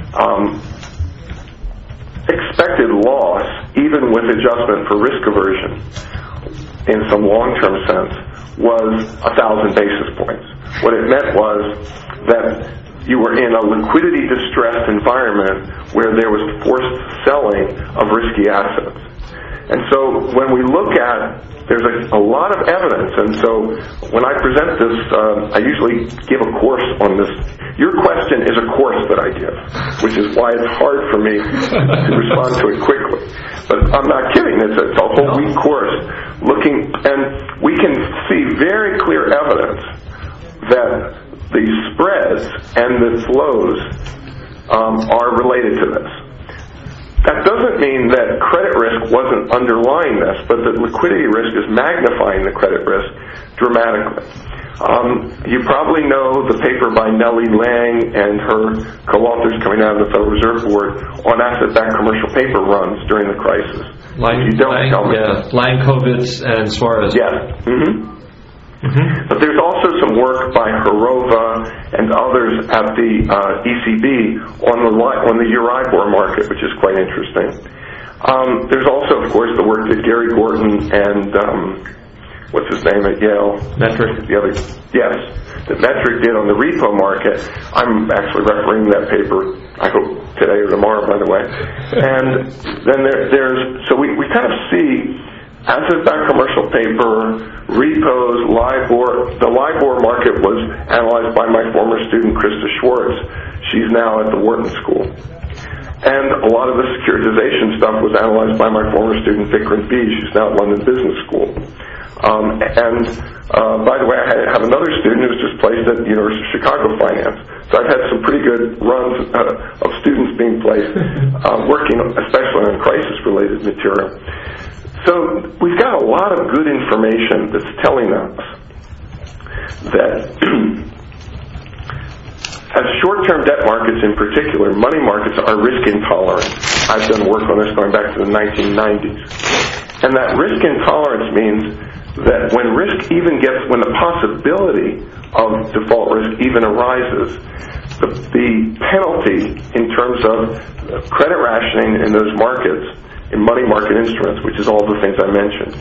expected loss, even with adjustment for risk aversion in some long-term sense, was 1,000 basis points. What it meant was that you were in a liquidity distressed environment where there was forced selling of risky assets. And so when we look at, there's a lot of evidence, and so when I present this, I usually give a course on this. Your question is a course that I give, which is why it's hard for me to respond to it quickly. But I'm not kidding, it's a whole week course looking, and we can see very clear evidence that the spreads and the flows are related to this. That doesn't mean that credit risk wasn't underlying this, but that liquidity risk is magnifying the credit risk dramatically. You probably know the paper by Nellie Lang and her co-authors coming out of the Federal Reserve Board on asset-backed commercial paper runs during the crisis. Lang, Kovitz, and Suarez. Yeah. Mm-hmm. But there's also some work by Horova and others at the ECB on the Euribor market, which is quite interesting. There's also, of course, the work that Gary Gorton and what's his name at Yale? Metric. That Metric did on the repo market. I'm actually refereeing that paper, I hope today or tomorrow, by the way. And then so we kind of see asset-backed commercial paper, repos, LIBOR. The LIBOR market was analyzed by my former student, Krista Schwartz. She's now at the Wharton School. And a lot of the securitization stuff was analyzed by my former student, Vikram B. She's now at London Business School. By the way, I have another student who's just placed at the University of Chicago Finance. So I've had some pretty good runs of students being placed, working especially on crisis-related material. So we've got a lot of good information that's telling us that as short-term debt markets in particular, money markets are risk intolerant. I've done work on this going back to the 1990s. And that risk intolerance means that when the possibility of default risk even arises, the penalty in terms of credit rationing in those markets, in money market instruments, which is all the things I mentioned,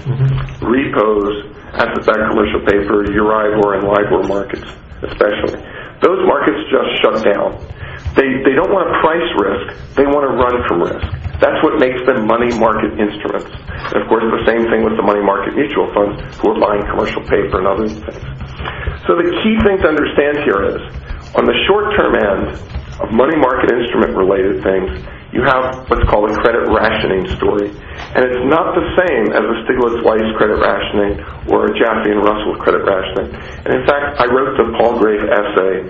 repos, asset-backed commercial paper, Euribor, and LIBOR markets especially. Those markets just shut down. They don't want to price risk, they want to run from risk. That's what makes them money market instruments. And of course the same thing with the money market mutual funds who are buying commercial paper and other things. So the key thing to understand here is, on the short-term end of money market instrument related things, you have what's called a credit rationing story. And it's not the same as a Stiglitz-Weiss credit rationing or a Jaffe and Russell credit rationing. And in fact, I wrote the Paul Grafe essay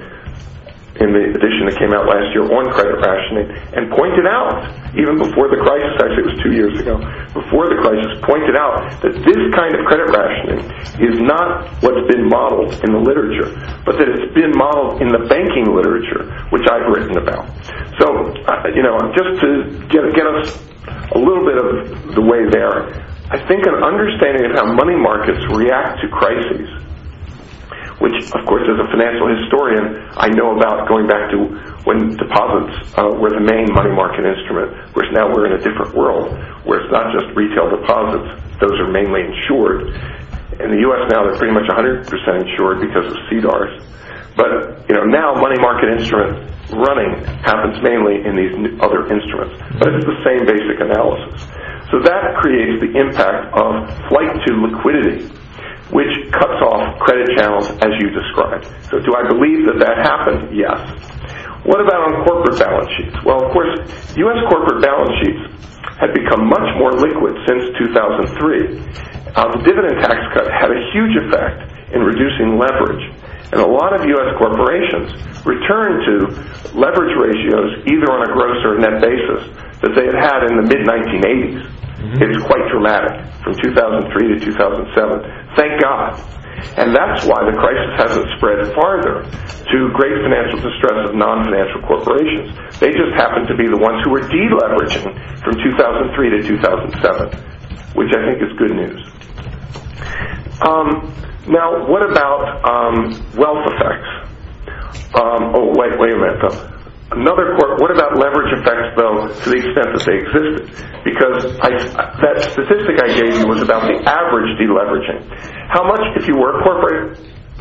in the edition that came out last year on credit rationing and pointed out, even before the crisis, actually it was 2 years ago, before the crisis, pointed out that this kind of credit rationing is not what's been modeled in the literature, but that it's been modeled in the banking literature, which I've written about. So, just to get us a little bit of the way there, I think an understanding of how money markets react to crises, which, of course, as a financial historian, I know about going back to when deposits were the main money market instrument, whereas now we're in a different world, where it's not just retail deposits, those are mainly insured. In the U.S. now, they're pretty much 100% insured because of CDARS. But, now money market instrument running happens mainly in these other instruments. But it's the same basic analysis. So that creates the impact of flight to liquidity, which cuts off credit channels as you described. So do I believe that happened? Yes. What about on corporate balance sheets? Well, of course, U.S. corporate balance sheets had become much more liquid since 2003. The dividend tax cut had a huge effect in reducing leverage. And a lot of U.S. corporations returned to leverage ratios either on a gross or net basis that they had in the mid-1980s. It's quite dramatic from 2003 to 2007. Thank God. And that's why the crisis hasn't spread farther to great financial distress of non-financial corporations. They just happen to be the ones who were deleveraging from 2003 to 2007, which I think is good news. Now, what about wealth effects? Wait a minute, though. What about leverage effects, though, to the extent that they existed? Because that statistic I gave you was about the average deleveraging. How much, if you were a corporate...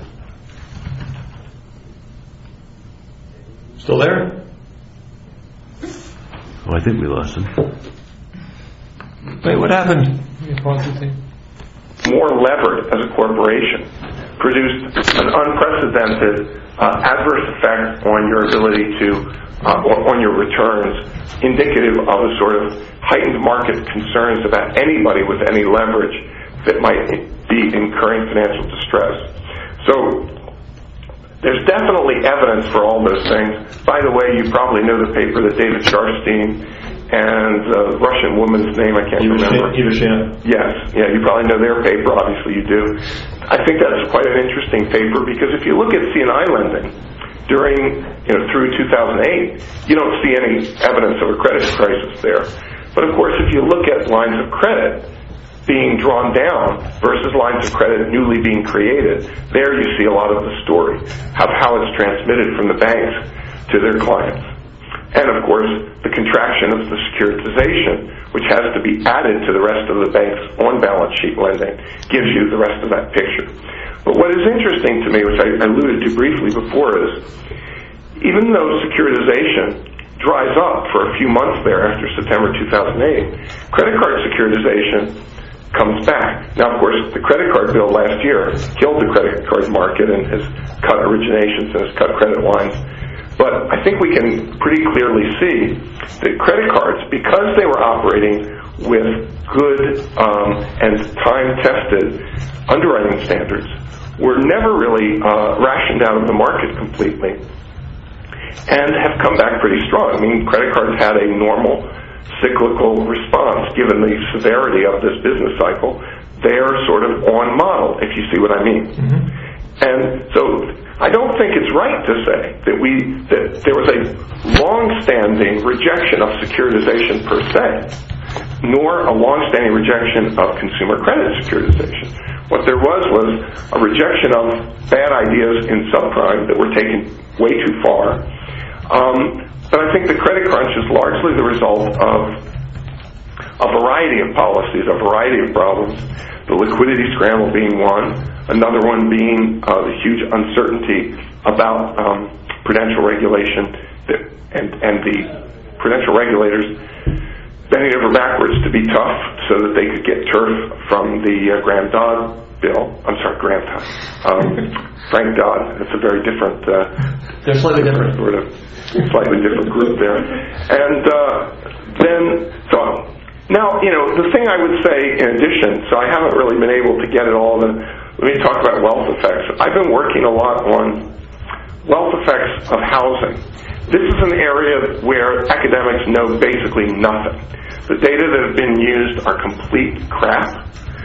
Still there? Oh, I think we lost him. Wait, what happened? More levered as a corporation produced an unprecedented adverse effect on your ability to, on your returns, indicative of a sort of heightened market concerns about anybody with any leverage that might be incurring financial distress. So there's definitely evidence for all those things. By the way, you probably know the paper that David Sharfstein and the Russian woman's name, I can't remember. Ivashina. Yes, yeah, you probably know their paper, obviously you do. I think that's quite an interesting paper because if you look at C&I lending during, through 2008, you don't see any evidence of a credit crisis there. But of course, if you look at lines of credit, being drawn down versus lines of credit newly being created, there you see a lot of the story of how it's transmitted from the banks to their clients. And of course, the contraction of the securitization, which has to be added to the rest of the bank's on-balance sheet lending, gives you the rest of that picture. But what is interesting to me, which I alluded to briefly before, is even though securitization dries up for a few months there after September 2008, credit card securitization comes back. Now, of course, the credit card bill last year killed the credit card market and has cut originations and has cut credit lines. But I think we can pretty clearly see that credit cards, because they were operating with good and time-tested underwriting standards, were never really rationed out of the market completely and have come back pretty strong. I mean, credit cards had a normal cyclical response given the severity of this business cycle. They're sort of on model, if you see what I mean. Mm-hmm. And so I don't think it's right to say that there was a long-standing rejection of securitization per se, nor a long-standing rejection of consumer credit securitization. What there was a rejection of bad ideas in subprime that were taken way too far. But I think the credit crunch is largely the result of a variety of policies, a variety of problems. The liquidity scramble being one, another one being the huge uncertainty about prudential regulation and the prudential regulators bending over backwards to be tough so that they could get turf from the Graham-Dodd bill. I'm sorry, Graham-Dodd. Frank Dodd. It's a very different... They're slightly different. Slightly different group there. And now, the thing I would say in addition, so I haven't really been able to get it all, let me talk about wealth effects. I've been working a lot on wealth effects of housing. This is an area where academics know basically nothing. The data that have been used are complete crap.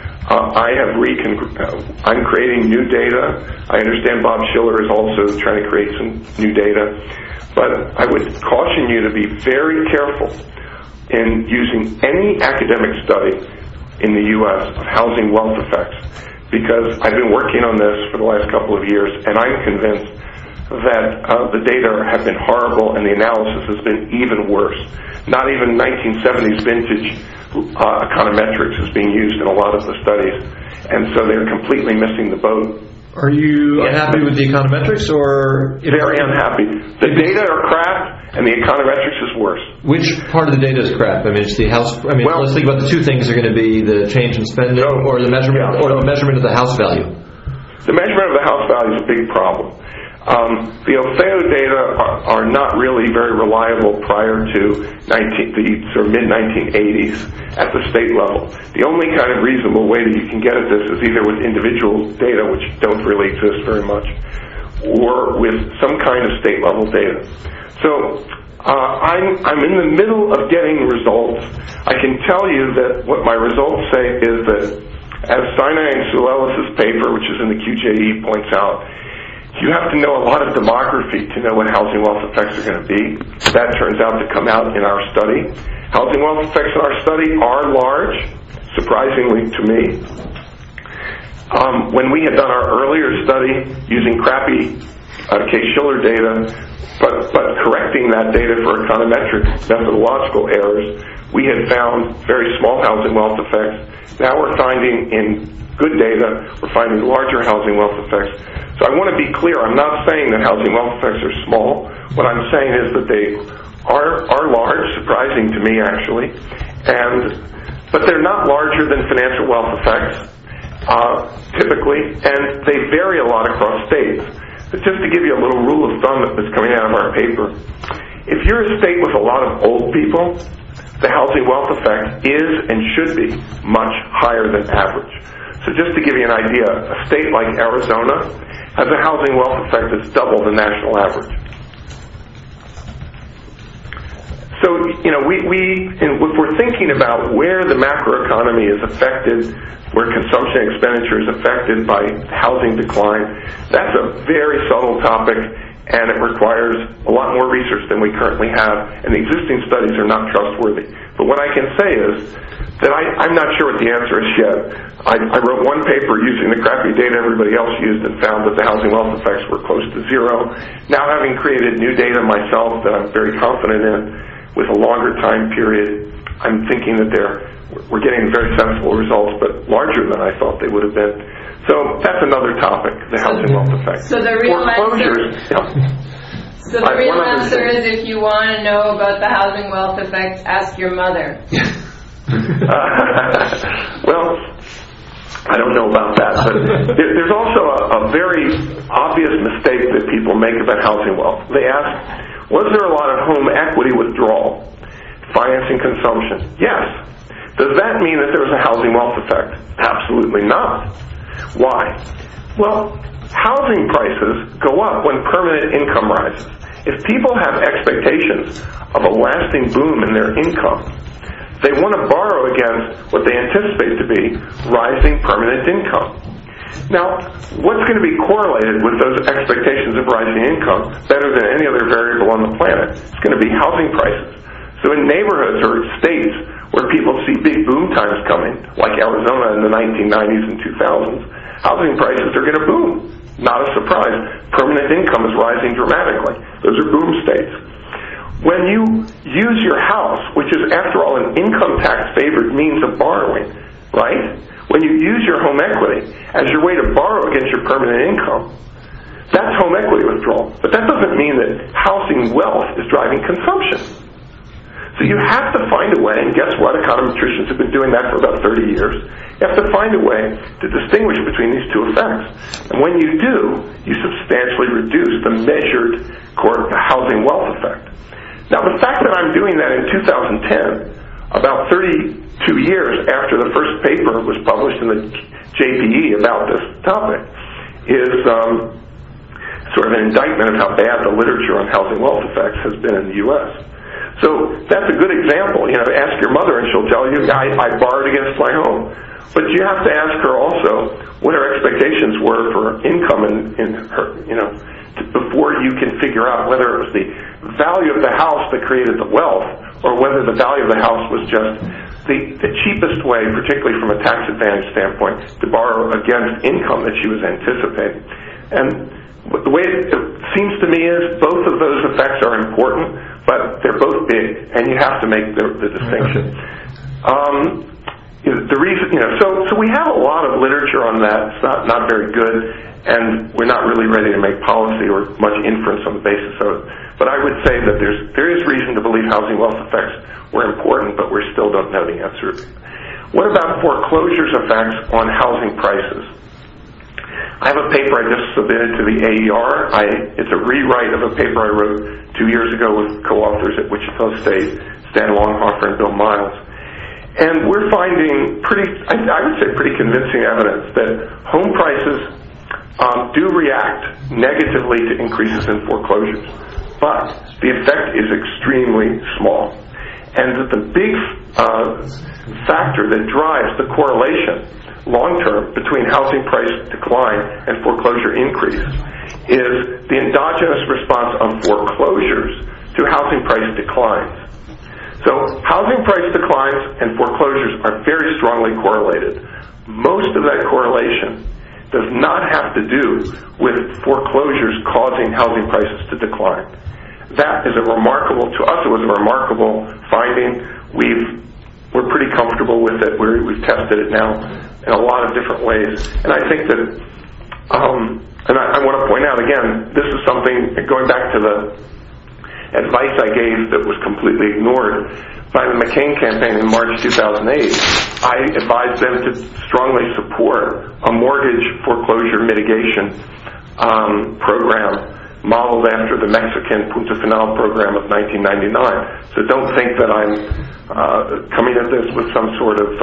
I'm creating new data. I understand Bob Schiller is also trying to create some new data. But I would caution you to be very careful in using any academic study in the U.S. of housing wealth effects, because I've been working on this for the last couple of years, and I'm convinced that the data have been horrible and the analysis has been even worse. Not even 1970s vintage econometrics is being used in a lot of the studies, and so they're completely missing the boat. Are you unhappy with the econometrics, or... Very unhappy. The data are crap, and the econometrics is worse. Which part of the data is crap? I mean, it's the house... I mean, let's think about the two things are going to be the change in spending or the measurement or the measurement of the house value. The measurement of the house value is a big problem. The Ofeo data are not really very reliable prior to the sort of mid-1980s at the state level. The only kind of reasonable way that you can get at this is either with individual data, which don't really exist very much, or with some kind of state-level data. So I'm in the middle of getting results. I can tell you that what my results say is that, as Sinai and Soulelis' paper, which is in the QJE, points out, you have to know a lot of demography to know what housing wealth effects are going to be. That turns out to come out in our study. Housing wealth effects in our study are large, surprisingly to me. When we had done our earlier study using crappy Case-Shiller data, but correcting that data for econometric methodological errors, we had found very small housing wealth effects. Now we're finding in good data, we're finding larger housing wealth effects. So I want to be clear, I'm not saying that housing wealth effects are small. What I'm saying is that they are large, surprising to me actually, but they're not larger than financial wealth effects, typically, and they vary a lot across states. But just to give you a little rule of thumb that's coming out of our paper, if you're a state with a lot of old people, the housing wealth effect is and should be much higher than average. So just to give you an idea, a state like Arizona has a housing wealth effect that's double the national average. So, if we're thinking about where the macroeconomy is affected, where consumption expenditure is affected by housing decline, that's a very subtle topic, and it requires a lot more research than we currently have, and the existing studies are not trustworthy. But what I can say is that I'm not sure what the answer is yet. I wrote one paper using the crappy data everybody else used and found that the housing wealth effects were close to zero. Now, having created new data myself that I'm very confident in with a longer time period, I'm thinking that we're getting very sensible results, but larger than I thought they would have been. So that's another topic, the housing wealth effect. So the real foreclosures, So the real answer is, if you want to know about the housing wealth effect, ask your mother. Well, I don't know about that, but there's also a very obvious mistake that people make about housing wealth. They ask, was there a lot of home equity withdrawal, financing consumption? Yes. Does that mean that there was a housing wealth effect? Absolutely not. Why? Well, housing prices go up when permanent income rises. If people have expectations of a lasting boom in their income, they want to borrow against what they anticipate to be rising permanent income. Now, what's going to be correlated with those expectations of rising income better than any other variable on the planet? It's going to be housing prices. So in neighborhoods or states where people see big boom times coming, like Arizona in the 1990s and 2000s, housing prices are going to boom. Not a surprise. Permanent income is rising dramatically. Those are boom states. When you use your house, which is, after all, an income tax favored means of borrowing, right? When you use your home equity as your way to borrow against your permanent income, that's home equity withdrawal. But that doesn't mean that housing wealth is driving consumption. So you have to find a way, and guess what? Econometricians have been doing that for about 30 years. You have to find a way to distinguish between these two effects. And when you do, you substantially reduce the measured housing wealth effect. Now, the fact that I'm doing that in 2010, about 32 years after the first paper was published in the JPE about this topic, is sort of an indictment of how bad the literature on housing wealth effects has been in the U.S. So that's a good example. Ask your mother and she'll tell you, I borrowed against my home. But you have to ask her also what her expectations were for income in her, before you can figure out whether it was the value of the house that created the wealth, or whether the value of the house was just the cheapest way, particularly from a tax advantage standpoint, to borrow against income that she was anticipating. And the way it seems to me is both of those effects are important, but they're both big, and you have to make the distinction. The reason, so we have a lot of literature on that. It's not very good, and we're not really ready to make policy or much inference on the basis of it. But I would say that there is reason to believe housing wealth effects were important, but we still don't know the answer. What about foreclosures effects on housing prices? I have a paper I just submitted to the AER. It's a rewrite of a paper I wrote 2 years ago with co-authors at Wichita State, Stan Longhoffer and Bill Miles. And we're finding I would say pretty convincing evidence that home prices do react negatively to increases in foreclosures. But the effect is extremely small. And that the big factor that drives the correlation long-term between housing price decline and foreclosure increase is the endogenous response of foreclosures to housing price declines. So housing price declines and foreclosures are very strongly correlated. Most of that correlation does not have to do with foreclosures causing housing prices to decline. That is to us it was a remarkable finding. We're pretty comfortable with it. We've tested it now in a lot of different ways. And I think that, and I want to point out again, this is something, going back to the advice I gave that was completely ignored by the McCain campaign in March 2008. I advised them to strongly support a mortgage foreclosure mitigation program modeled after the Mexican Punto Final program of 1999. So don't think that I'm coming at this with some sort of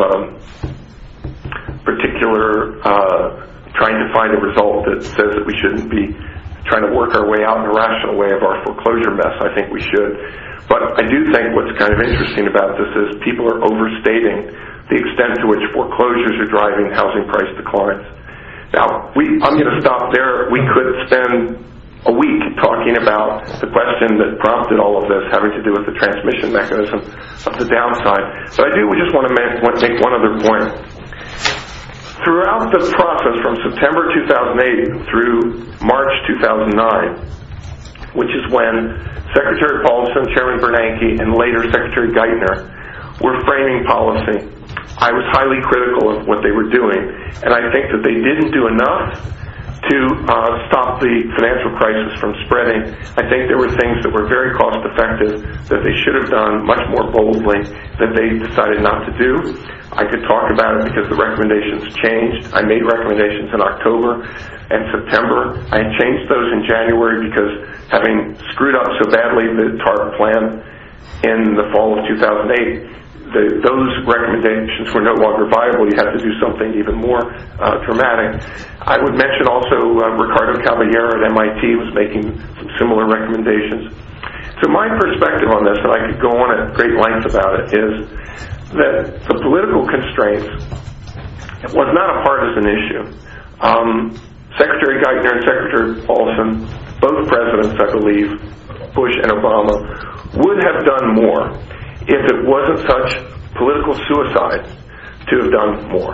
particular trying to find a result that says that we shouldn't be trying to work our way out in a rational way of our foreclosure mess. I think we should. But I do think what's kind of interesting about this is people are overstating the extent to which foreclosures are driving housing price declines. Now, I'm going to stop there. We could spend a week talking about the question that prompted all of this, having to do with the transmission mechanism of the downside. But I do just want to make one other point. Throughout the process from September 2008 through March 2009, which is when Secretary Paulson, Chairman Bernanke, and later Secretary Geithner were framing policy, I was highly critical of what they were doing, and I think that they didn't do enough to stop the financial crisis from spreading. I think there were things that were very cost effective that they should have done much more boldly that they decided not to do. I could talk about it because the recommendations changed. I made recommendations in October and September. I changed those in January because having screwed up so badly the TARP plan in the fall of 2008, those recommendations were no longer viable. You had to do something even more dramatic. I would mention also Ricardo Caballero at MIT was making some similar recommendations. So my perspective on this, and I could go on at great length about it, is that the political constraints was not a partisan issue. Secretary Geithner and Secretary Paulson, both presidents, I believe, Bush and Obama, would have done more if it wasn't such political suicide to have done more.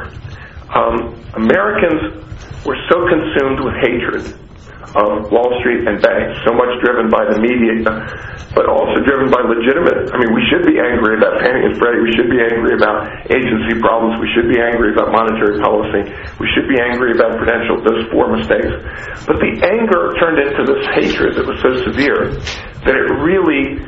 Americans were so consumed with hatred of Wall Street and banks, so much driven by the media, but also driven by legitimate. I mean, we should be angry about Fannie and Freddie. We should be angry about agency problems. We should be angry about monetary policy. We should be angry about Prudential, those four mistakes. But the anger turned into this hatred that was so severe that it really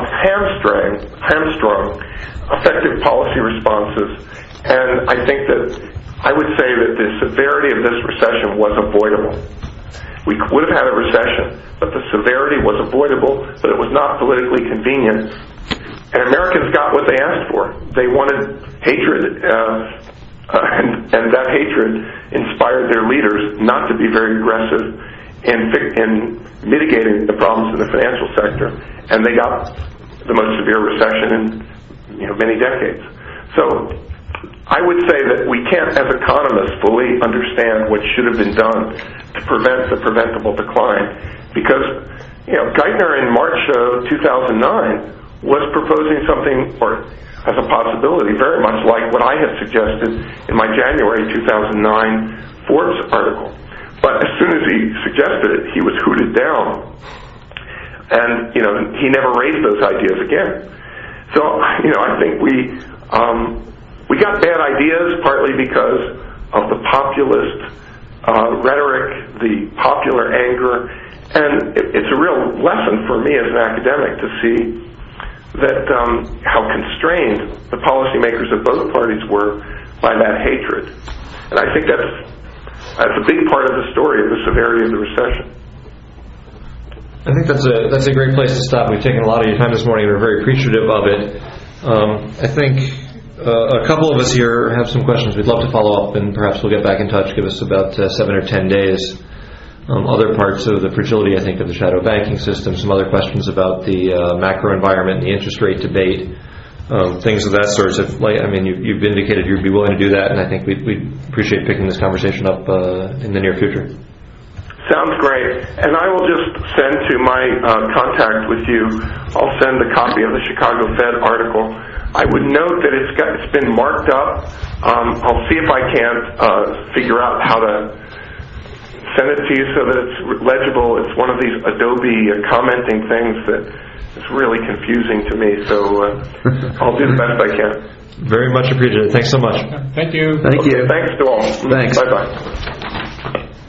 hamstrung effective policy responses. And I think that I would say that the severity of this recession was avoidable. We would have had a recession, but the severity was avoidable, but it was not politically convenient. And Americans got what they asked for. They wanted hatred, and that hatred inspired their leaders not to be very aggressive in mitigating the problems in the financial sector. And they got the most severe recession in many decades. So I would say that we can't, as economists, fully understand what should have been done to prevent the preventable decline, because Geithner in March of 2009 was proposing something, or as a possibility, very much like what I had suggested in my January 2009 Forbes article. But as soon as he suggested it, he was hooted down, and he never raised those ideas again. So I think we got bad ideas partly because of the populist rhetoric, the popular anger, and it's a real lesson for me as an academic to see that how constrained the policymakers of both parties were by that hatred. And I think that's a big part of the story of the severity of the recession. I think that's a great place to stop. We've taken a lot of your time this morning. We're very appreciative of it. I think a couple of us here have some questions we'd love to follow up, and perhaps we'll get back in touch. Give us about 7 or 10 days. Other parts of the fragility, I think, of the shadow banking system, some other questions about the macro environment, the interest rate debate, things of that sort. You've indicated you'd be willing to do that, and I think we'd appreciate picking this conversation up in the near future. Sounds great. And I will just send to my contact with you, I'll send a copy of the Chicago Fed article. I would note that it's been marked up. I'll see if I can't figure out how to send it to you so that it's legible. It's one of these Adobe commenting things that is really confusing to me. So I'll do the best I can. Very much appreciated. Thanks so much. Thank you. Thank you. Thanks to all. Thanks. Bye-bye.